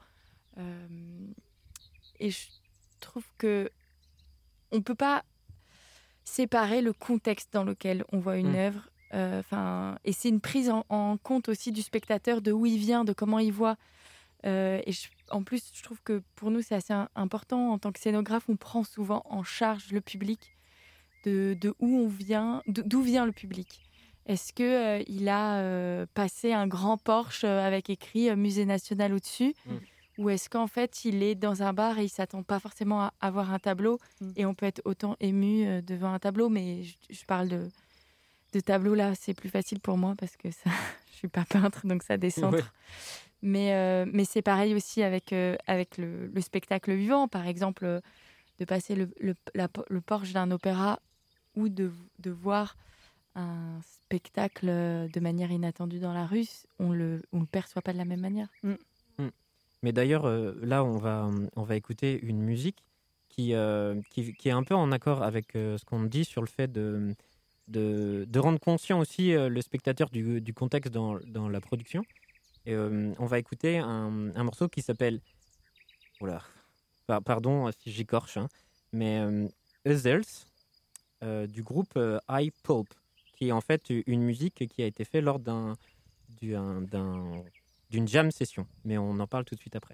Et je trouve que on ne peut pas séparer le contexte dans lequel on voit une œuvre. Et c'est une prise en compte aussi du spectateur, de où il vient, de comment il voit. En plus, je trouve que pour nous, c'est assez important. En tant que scénographe, on prend souvent en charge le public, de où on vient, d'où vient le public. Est-ce qu'il a passé un grand Porsche avec écrit Musée national au-dessus ou est-ce qu'en fait, il est dans un bar et il ne s'attend pas forcément à avoir un tableau et on peut être autant ému devant un tableau, mais je parle de tableau là, c'est plus facile pour moi parce que ça, je ne suis pas peintre, donc ça décentre. Ouais. Mais c'est pareil aussi avec le spectacle vivant, par exemple, de passer le porche d'un opéra ou de voir un spectacle de manière inattendue dans la rue, on le perçoit pas de la même manière. Mais d'ailleurs, là, on va écouter une musique qui est un peu en accord avec ce qu'on dit sur le fait de rendre conscient aussi le spectateur du contexte dans la production. Et on va écouter un morceau qui s'appelle... Oula, pardon si j'écorche, hein, mais Others, du groupe I Pulp, qui est en fait une musique qui a été faite lors d'une jam session. Mais on en parle tout de suite après.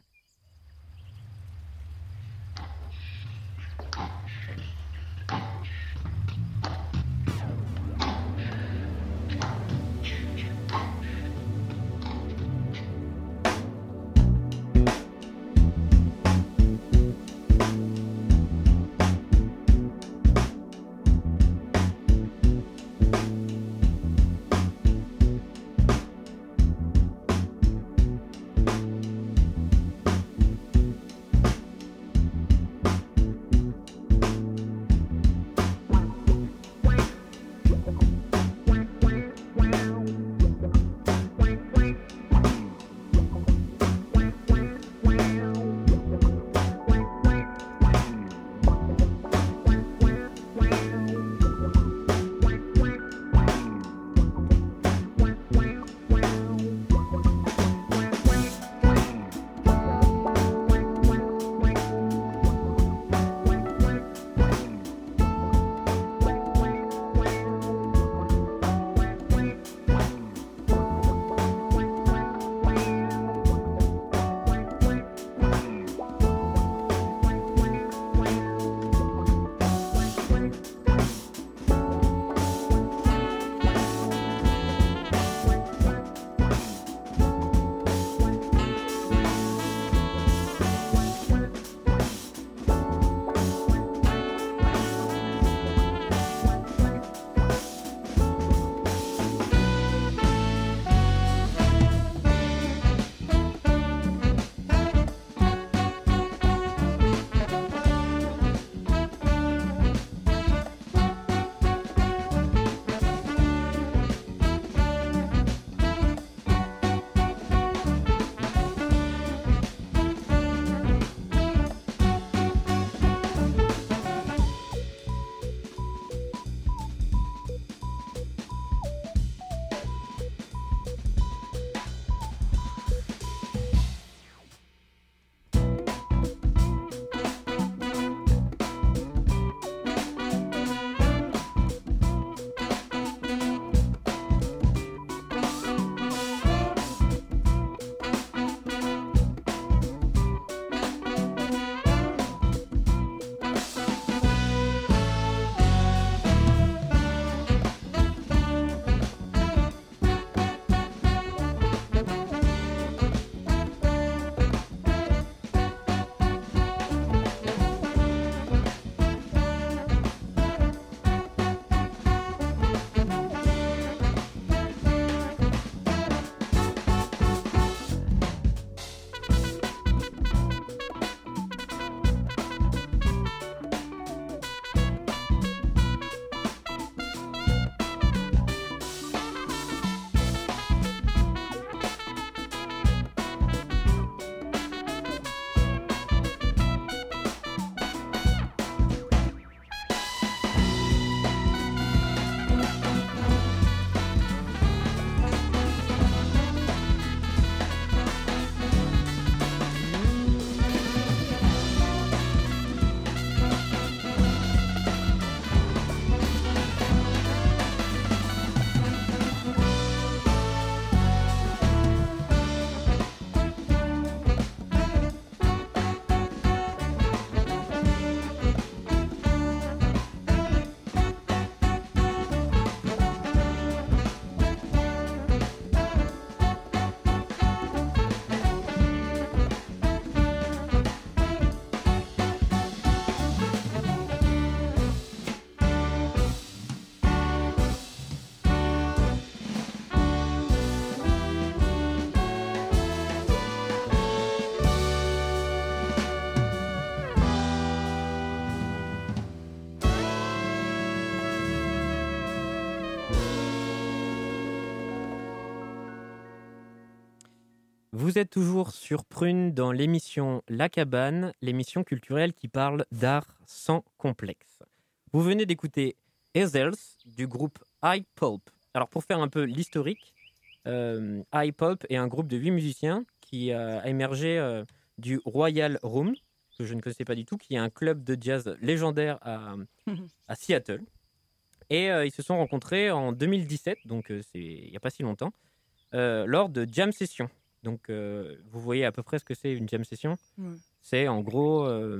Vous êtes toujours sur Prune dans l'émission La Cabane, l'émission culturelle qui parle d'art sans complexe. Vous venez d'écouter Hazels du groupe iPulp. Alors pour faire un peu l'historique, iPulp est un groupe de 8 musiciens qui a émergé du Royal Room, que je ne connaissais pas du tout, qui est un club de jazz légendaire à Seattle. Et ils se sont rencontrés en 2017, donc il n'y a pas si longtemps, lors de jam sessions. Donc vous voyez à peu près ce que c'est une jam session. C'est en gros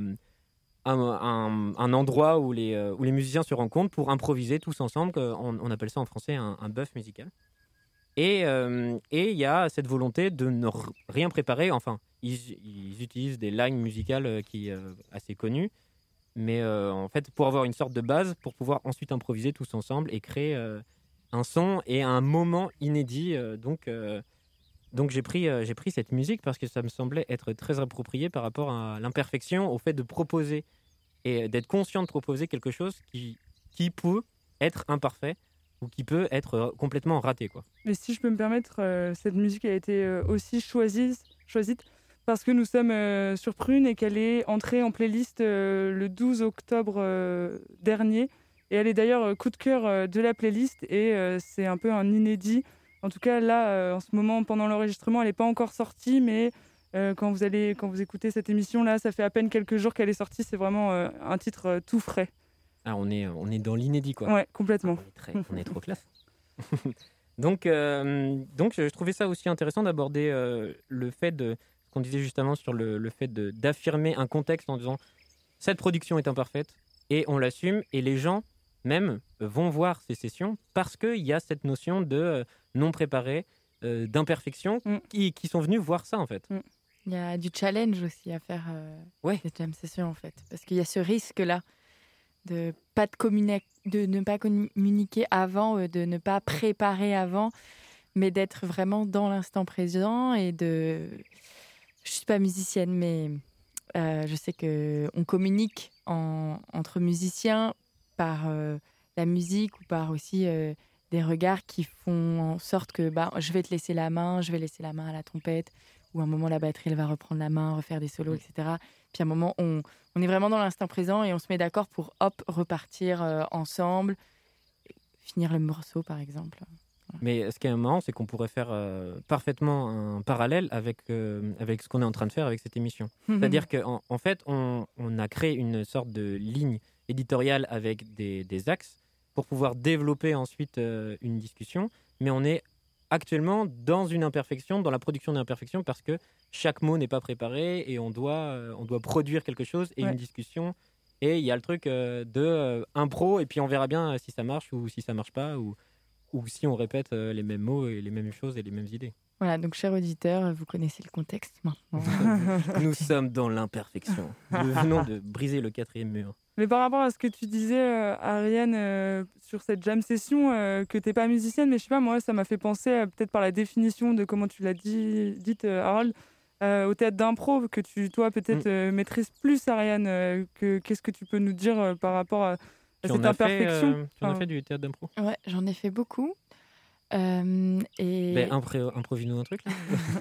un endroit où les musiciens se rencontrent pour improviser tous ensemble. On appelle ça en français un bœuf musical. Et il y a cette volonté de ne rien préparer. Enfin, ils utilisent des lines musicales qui assez connues. Mais en fait, pour avoir une sorte de base, pour pouvoir ensuite improviser tous ensemble et créer un son et un moment inédit. Donc j'ai pris cette musique parce que ça me semblait être très approprié par rapport à l'imperfection, au fait de proposer et d'être conscient de proposer quelque chose qui peut être imparfait ou qui peut être complètement raté, quoi. Mais si je peux me permettre, cette musique a été aussi choisie parce que nous sommes sur Prune et qu'elle est entrée en playlist le 12 octobre dernier. Et elle est d'ailleurs coup de cœur de la playlist et c'est un peu un inédit. En tout cas, là, en ce moment, pendant l'enregistrement, elle n'est pas encore sortie, mais quand vous écoutez cette émission, là, ça fait à peine quelques jours qu'elle est sortie. C'est vraiment un titre tout frais. Ah, on est dans l'inédit, quoi. Ouais, complètement. On est trop classe. donc, je trouvais ça aussi intéressant d'aborder le fait de ce qu'on disait juste avant sur le fait d'affirmer un contexte en disant cette production est imparfaite et on l'assume et les gens même vont voir ces sessions parce qu'il y a cette notion de non préparé, d'imperfection qui sont venus voir ça en fait. Il y a du challenge aussi à faire cette jam session en fait, parce qu'il y a ce risque-là de ne pas communiquer avant, de ne pas préparer avant, mais d'être vraiment dans l'instant présent et de... Je suis pas musicienne, mais je sais qu'on communique entre musiciens par la musique ou par aussi des regards qui font en sorte que je vais te laisser la main, je vais laisser la main à la trompette, ou à un moment la batterie elle va reprendre la main, refaire des solos, etc. Puis à un moment on est vraiment dans l'instant présent et on se met d'accord pour repartir ensemble, finir le morceau par exemple. Mais ce qui est marrant, c'est qu'on pourrait faire parfaitement un parallèle avec ce qu'on est en train de faire avec cette émission. C'est-à-dire qu'en fait, on a créé une sorte de ligne éditoriale avec des axes pour pouvoir développer ensuite une discussion. Mais on est actuellement dans une imperfection, dans la production d'imperfection, parce que chaque mot n'est pas préparé et on doit produire quelque chose et une discussion. Et il y a le truc de impro et puis on verra bien si ça marche ou si ça marche pas ou si on répète les mêmes mots et les mêmes choses et les mêmes idées. Voilà, donc chers auditeurs, vous connaissez le contexte maintenant. Nous sommes dans l'imperfection. Nous venons de briser le 4e mur. Mais par rapport à ce que tu disais, Ariane, sur cette jam session, que tu n'es pas musicienne, mais je sais pas, moi, ça m'a fait penser, peut-être par la définition de comment tu l'as dite, Harold, au théâtre d'impro, que toi, peut-être, maîtrises plus, Ariane. Qu'est-ce que tu peux nous dire par rapport à cette imperfection? Tu en as fait du théâtre d'impro? Ouais, j'en ai fait beaucoup. Improvise-nous un truc là.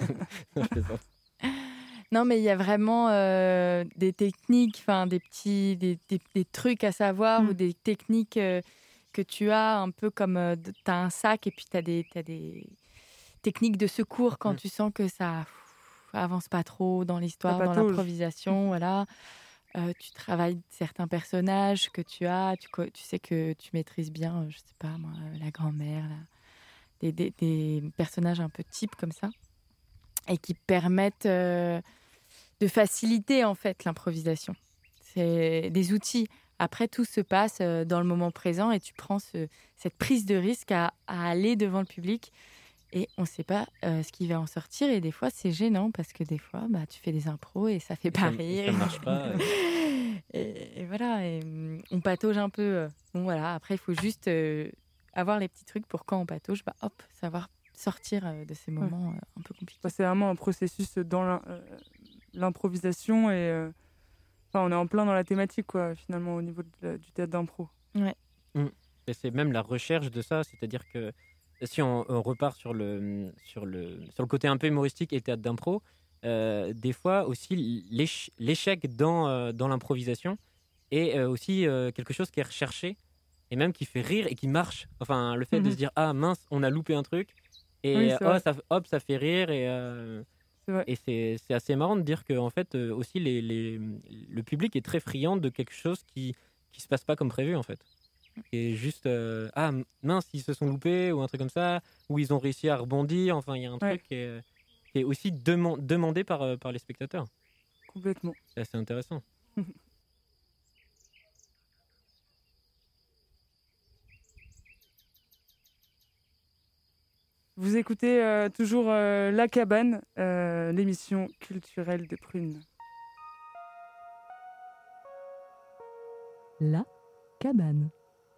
Non, mais il y a vraiment des techniques, des trucs à savoir ou des techniques que tu as un peu comme tu as un sac et puis tu as des techniques de secours quand tu sens que ça avance pas trop dans l'histoire, dans l'improvisation, voilà. Tu travailles certains personnages que tu as, tu sais que tu maîtrises bien, je sais pas moi, la grand-mère, des personnages un peu types comme ça, et qui permettent de faciliter en fait l'improvisation. C'est des outils. Après, tout se passe dans le moment présent et tu prends cette prise de risque à aller devant le public et on ne sait pas ce qui va en sortir. Et des fois, c'est gênant parce que des fois, tu fais des impros et ça fait pas rire. Ça ne marche pas. Et voilà, et on patauge un peu. Bon, voilà. Après, il faut juste avoir les petits trucs pour quand on patauge, savoir sortir de ces moments un peu compliqués. C'est vraiment un processus dans l'improvisation et on est en plein dans la thématique, quoi, finalement, au niveau du théâtre d'impro. Ouais. Et c'est même la recherche de ça, c'est-à-dire que si on repart sur le côté un peu humoristique et théâtre d'impro, des fois aussi l'échec dans l'improvisation est aussi quelque chose qui est recherché et même qui fait rire et qui marche. Enfin, le fait de se dire ah mince, on a loupé un truc et ça fait rire et c'est assez marrant de dire que en fait aussi le public est très friand de quelque chose qui se passe pas comme prévu en fait. Et juste ah mince, ils se sont loupés ou un truc comme ça, ou ils ont réussi à rebondir. Enfin, il y a un truc qui est aussi demandé par les spectateurs. Complètement. C'est assez intéressant. Vous écoutez toujours La Cabane, l'émission culturelle de Prune. La Cabane.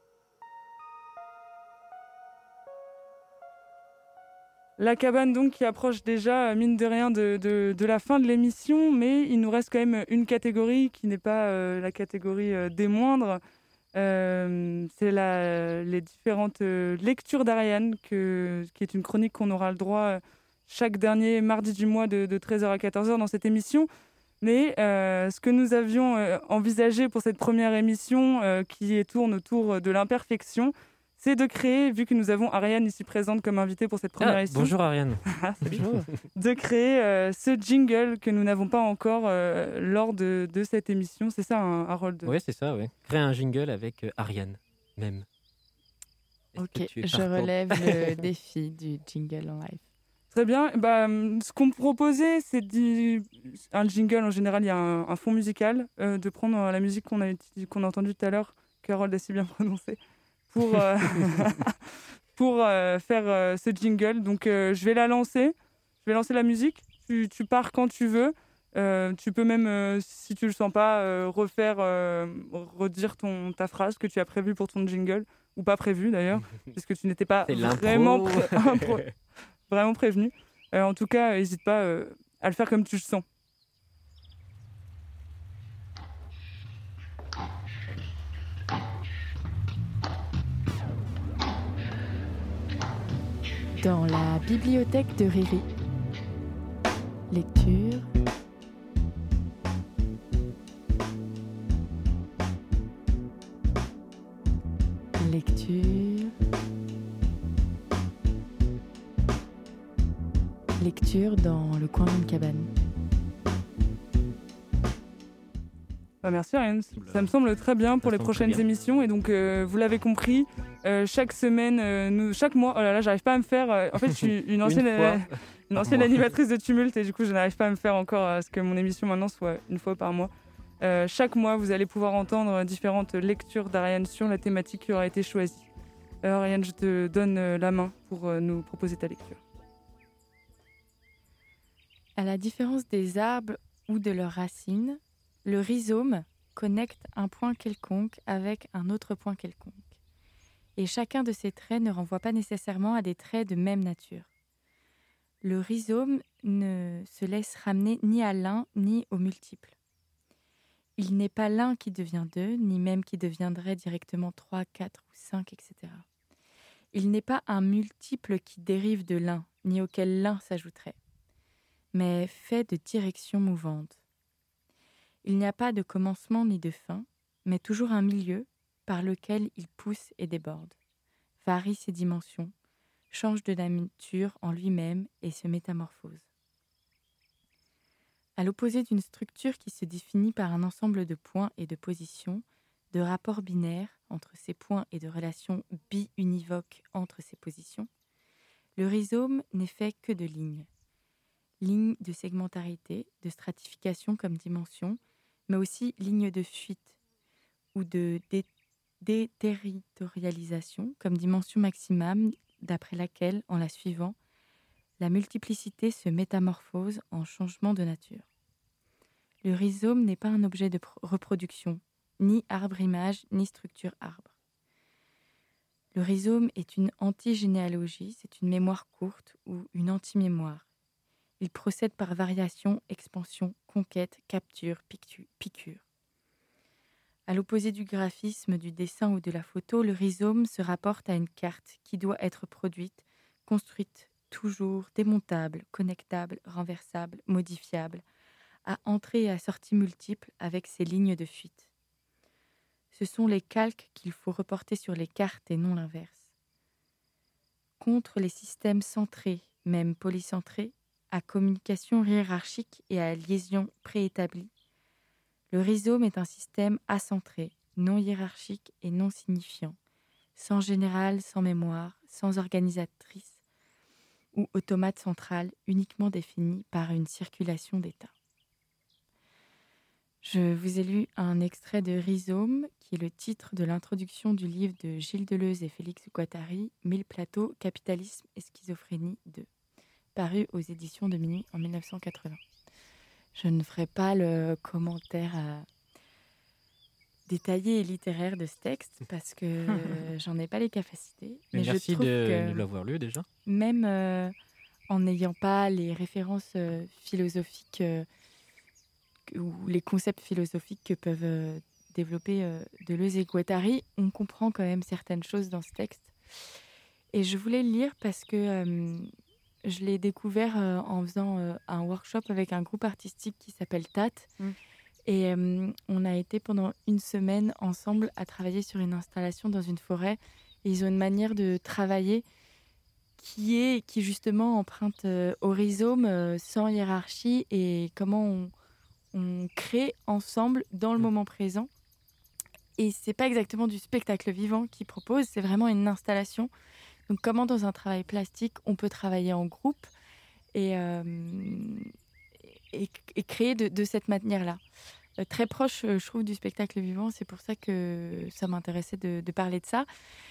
La Cabane donc qui approche déjà, mine de rien, de la fin de l'émission, mais il nous reste quand même une catégorie qui n'est pas la catégorie des moindres. C'est les différentes lectures d'Ariane, qui est une chronique qu'on aura le droit chaque dernier mardi du mois de 13h à 14h dans cette émission. Mais ce que nous avions envisagé pour cette première émission qui tourne autour de l'imperfection, c'est de créer, vu que nous avons Ariane ici présente comme invitée pour cette première émission. Bonjour Ariane. Bonjour. De créer ce jingle que nous n'avons pas encore lors de cette émission. C'est ça, Harold? Oui, c'est ça, oui. Créer un jingle avec Ariane, même. Ok, je relève le défi du jingle en live. Très bien. Ce qu'on proposait, c'est un jingle, en général, il y a un fond musical, de prendre la musique qu'on a entendue tout à l'heure, que Harold a si bien prononcé, pour faire ce jingle. Donc, je vais la lancer. Je vais lancer la musique. Tu pars quand tu veux. Tu peux même, si tu le sens pas, redire ta phrase que tu as prévue pour ton jingle, ou pas prévue d'ailleurs, parce que tu n'étais pas vraiment prévenu. En tout cas, n'hésite pas à le faire comme tu le sens. Dans la bibliothèque de Riri. Lecture. Lecture dans le coin d'une cabane. Merci Ariane, ça me semble très bien pour les prochaines émissions. Et donc vous l'avez compris, chaque semaine, chaque mois, oh là là, j'arrive pas à me faire. En fait, je suis une ancienne animatrice de Tumulte et du coup, je n'arrive pas à me faire encore à ce que mon émission maintenant soit une fois par mois. Chaque mois, vous allez pouvoir entendre différentes lectures d'Ariane sur la thématique qui aura été choisie. Ariane, je te donne la main pour nous proposer ta lecture. À la différence des arbres ou de leurs racines, le rhizome connecte un point quelconque avec un autre point quelconque. Et chacun de ces traits ne renvoie pas nécessairement à des traits de même nature. Le rhizome ne se laisse ramener ni à l'un ni aux multiples. Il n'est pas l'un qui devient deux, ni même qui deviendrait directement 3, 4 ou 5, etc. Il n'est pas un multiple qui dérive de l'un, ni auquel l'un s'ajouterait, mais fait de directions mouvantes. Il n'y a pas de commencement ni de fin, mais toujours un milieu par lequel il pousse et déborde, varie ses dimensions, change de nature en lui-même et se métamorphose. À l'opposé d'une structure qui se définit par un ensemble de points et de positions, de rapports binaires entre ces points et de relations bi-univoques entre ces positions, le rhizome n'est fait que de lignes. Lignes de segmentarité, de stratification comme dimension, mais aussi lignes de fuite ou de déterritorialisation comme dimension maximum d'après laquelle, en la suivant, la multiplicité se métamorphose en changement de nature. Le rhizome n'est pas un objet de reproduction, ni arbre-image, ni structure-arbre. Le rhizome est une antigénéalogie, c'est une mémoire courte ou une anti-mémoire. Il procède par variation, expansion, conquête, capture, piqûre. À l'opposé du graphisme, du dessin ou de la photo, le rhizome se rapporte à une carte qui doit être produite construites, toujours démontables, connectables, renversables, modifiables, à entrées et à sorties multiples avec ses lignes de fuite. Ce sont les calques qu'il faut reporter sur les cartes et non l'inverse. Contre les systèmes centrés, même polycentrés, à communication hiérarchique et à liaison préétablie, le rhizome est un système acentré, non hiérarchique et non signifiant, sans général, sans mémoire, sans organisatrice ou automate central, uniquement défini par une circulation d'état. Je vous ai lu un extrait de Rhizome, qui est le titre de l'introduction du livre de Gilles Deleuze et Félix Guattari, 1000 plateaux, capitalisme et schizophrénie 2, paru aux éditions de Minuit en 1980. Je ne ferai pas le commentaire détaillé et littéraire de ce texte parce que j'en ai pas les capacités. Mais merci je trouve de l'avoir lu déjà. Même en n'ayant pas les références philosophiques ou les concepts philosophiques que peuvent développer Deleuze et Guattari, on comprend quand même certaines choses dans ce texte. Et je voulais le lire parce que je l'ai découvert en faisant un workshop avec un groupe artistique qui s'appelle TAT. Et on a été pendant une semaine ensemble à travailler sur une installation dans une forêt. Et ils ont une manière de travailler qui justement emprunte au rhizome sans hiérarchie et comment on crée ensemble dans le moment présent. Et c'est pas exactement du spectacle vivant qu'ils proposent, c'est vraiment une installation. Donc comment dans un travail plastique, on peut travailler en groupe et créer de cette manière-là. Très proche, je trouve, du spectacle vivant. C'est pour ça que ça m'intéressait de parler de ça.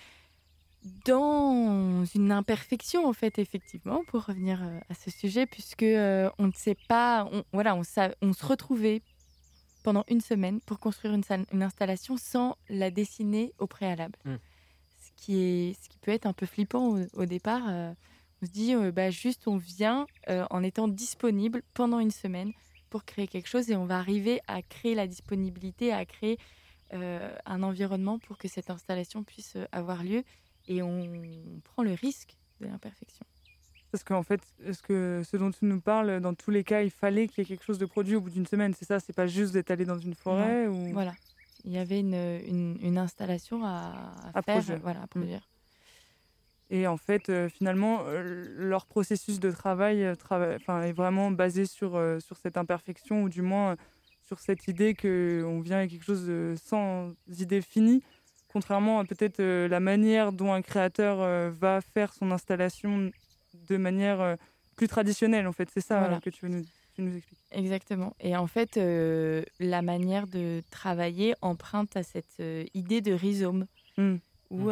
Dans une imperfection, en fait, effectivement, pour revenir à ce sujet, puisque on ne sait pas... on se retrouvait pendant une semaine pour construire une installation sans la dessiner au préalable. Ce qui peut être un peu flippant au départ. On se dit, juste on vient en étant disponible pendant une semaine pour créer quelque chose et on va arriver à créer la disponibilité, à créer un environnement pour que cette installation puisse avoir lieu et on prend le risque de l'imperfection. Parce qu'en fait, ce dont tu nous parles, dans tous les cas, il fallait qu'il y ait quelque chose de produit au bout d'une semaine, c'est ça? C'est pas juste d'être allé dans une forêt ou... Voilà. Il y avait une installation à faire, à produire. Et en fait, finalement, leur processus de travail est vraiment basé sur cette imperfection, ou du moins sur cette idée qu'on vient avec quelque chose sans idée finie, contrairement à peut-être la manière dont un créateur va faire son installation de manière plus traditionnelle. En fait, c'est ça que tu nous expliques. Exactement. Et en fait, la manière de travailler emprunte à cette idée de rhizome. Où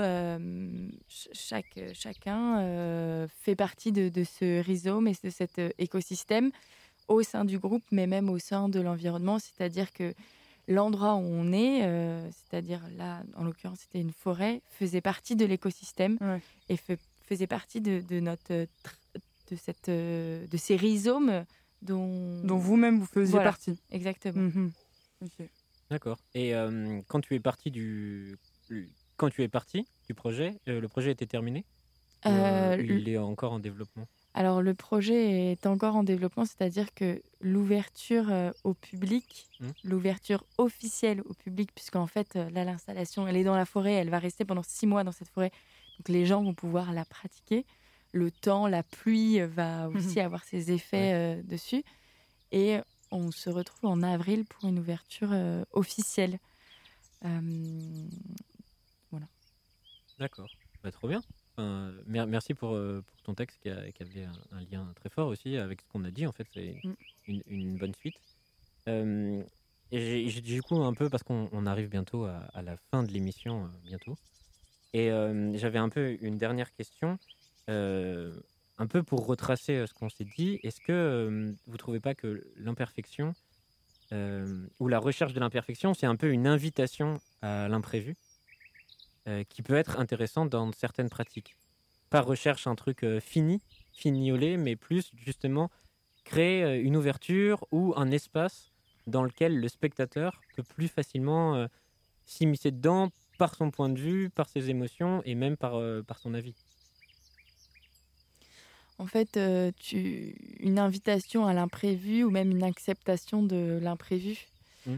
chacun fait partie de ce rhizome et de cet écosystème au sein du groupe, mais même au sein de l'environnement. C'est-à-dire que l'endroit où on est, c'est-à-dire là, en l'occurrence, c'était une forêt, faisait partie de l'écosystème et faisait partie de ces rhizomes dont vous-même vous faisiez partie. Exactement. Okay. D'accord. Et quand tu es parti du projet, le projet était terminé il est encore en développement? Alors, le projet est encore en développement, c'est-à-dire que l'ouverture au public, l'ouverture officielle au public, puisqu'en fait, là, l'installation, elle est dans la forêt, elle va rester pendant 6 mois dans cette forêt. Donc, les gens vont pouvoir la pratiquer. Le temps, la pluie va aussi avoir ses effets dessus. Et on se retrouve en avril pour une ouverture officielle. Voilà. D'accord. Trop bien. Merci pour ton texte qui avait un lien très fort aussi avec ce qu'on a dit. En fait, c'est une bonne suite. Et du coup, un peu, parce qu'on arrive bientôt à la fin de l'émission, bientôt. Et j'avais un peu une dernière question, un peu pour retracer ce qu'on s'est dit. Est-ce que vous ne trouvez pas que l'imperfection ou la recherche de l'imperfection, c'est un peu une invitation à l'imprévu qui peut être intéressante dans certaines pratiques? Pas recherche un truc fignolé, mais plus justement créer une ouverture ou un espace dans lequel le spectateur peut plus facilement s'immiscer dedans par son point de vue, par ses émotions et même par son avis. En fait, une invitation à l'imprévu ou même une acceptation de l'imprévu.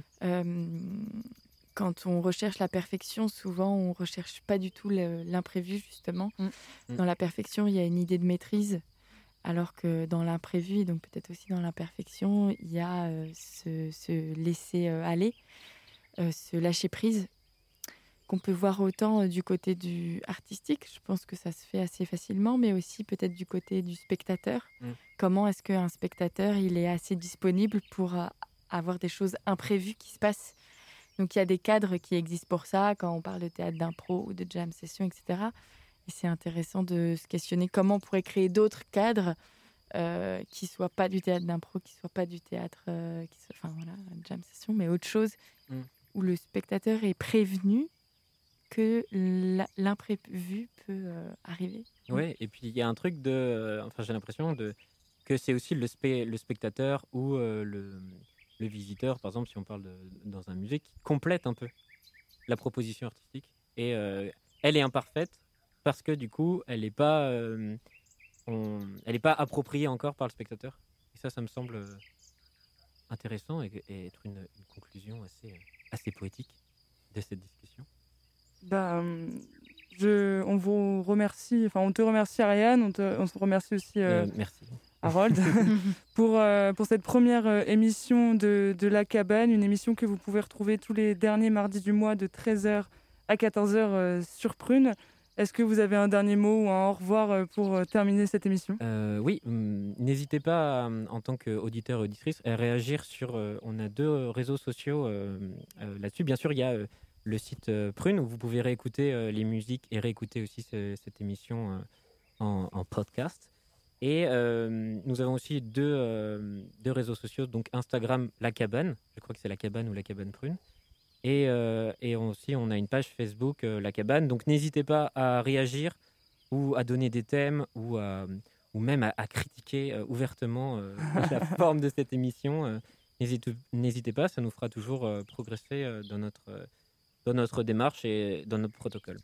Quand on recherche la perfection, souvent on ne recherche pas du tout l'imprévu, justement. Dans la perfection, il y a une idée de maîtrise, alors que dans l'imprévu, et donc peut-être aussi dans l'imperfection, il y a se laisser aller, se lâcher prise, qu'on peut voir autant du côté du artistique, je pense que ça se fait assez facilement, mais aussi peut-être du côté du spectateur. Comment est-ce qu'un spectateur il est assez disponible pour avoir des choses imprévues qui se passent. Donc il y a des cadres qui existent pour ça, quand on parle de théâtre d'impro ou de jam session, etc. Et c'est intéressant de se questionner comment on pourrait créer d'autres cadres qui ne soient pas du théâtre d'impro, qui ne soient pas du théâtre, jam session, mais autre chose, où le spectateur est prévenu que l'imprévu peut arriver. Ouais, et puis il y a un truc j'ai l'impression que c'est aussi le spectateur ou le visiteur, par exemple, si on parle dans un musée, qui complète un peu la proposition artistique. Et elle est imparfaite parce que du coup, elle n'est pas appropriée encore par le spectateur. Et ça me semble intéressant et être une conclusion assez poétique de cette discussion. On vous remercie, on te remercie Ariane, on te remercie aussi merci. Harold pour cette première émission de La Cabane, une émission que vous pouvez retrouver tous les derniers mardis du mois de 13h à 14h sur Prune. Est-ce que vous avez un dernier mot ou un au revoir pour terminer cette émission ? Oui, n'hésitez pas en tant qu'auditeur et auditrice à réagir sur... on a 2 réseaux sociaux là-dessus. Bien sûr, il y a le site Prune où vous pouvez réécouter les musiques et réécouter aussi cette émission en podcast. Et nous avons aussi deux réseaux sociaux, donc Instagram La Cabane, je crois que c'est La Cabane ou La Cabane Prune. Et aussi, on a une page Facebook La Cabane. Donc n'hésitez pas à réagir ou à donner des thèmes ou même à critiquer ouvertement la forme de cette émission. N'hésitez pas, ça nous fera toujours progresser dans notre démarche et dans notre protocole.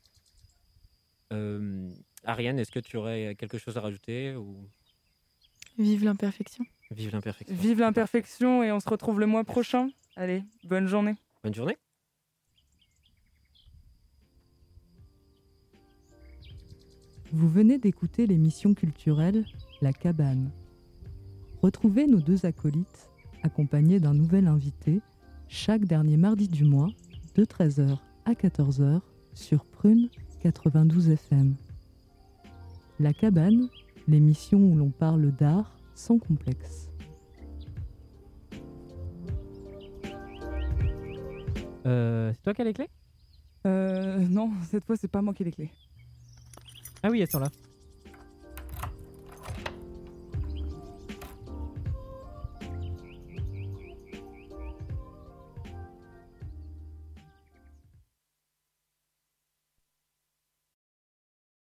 Ariane, est-ce que tu aurais quelque chose à rajouter ou... Vive l'imperfection. Vive l'imperfection. Vive l'imperfection et on se retrouve le mois prochain. Allez, bonne journée. Bonne journée. Vous venez d'écouter l'émission culturelle La Cabane. Retrouvez nos 2 acolytes, accompagnés d'un nouvel invité, chaque dernier mardi du mois, de 13h à 14h, sur Prune 92 FM. La Cabane, l'émission où l'on parle d'art sans complexe. C'est toi qui as les clés ? Non, cette fois, c'est pas moi qui ai les clés. Ah oui, elles sont là.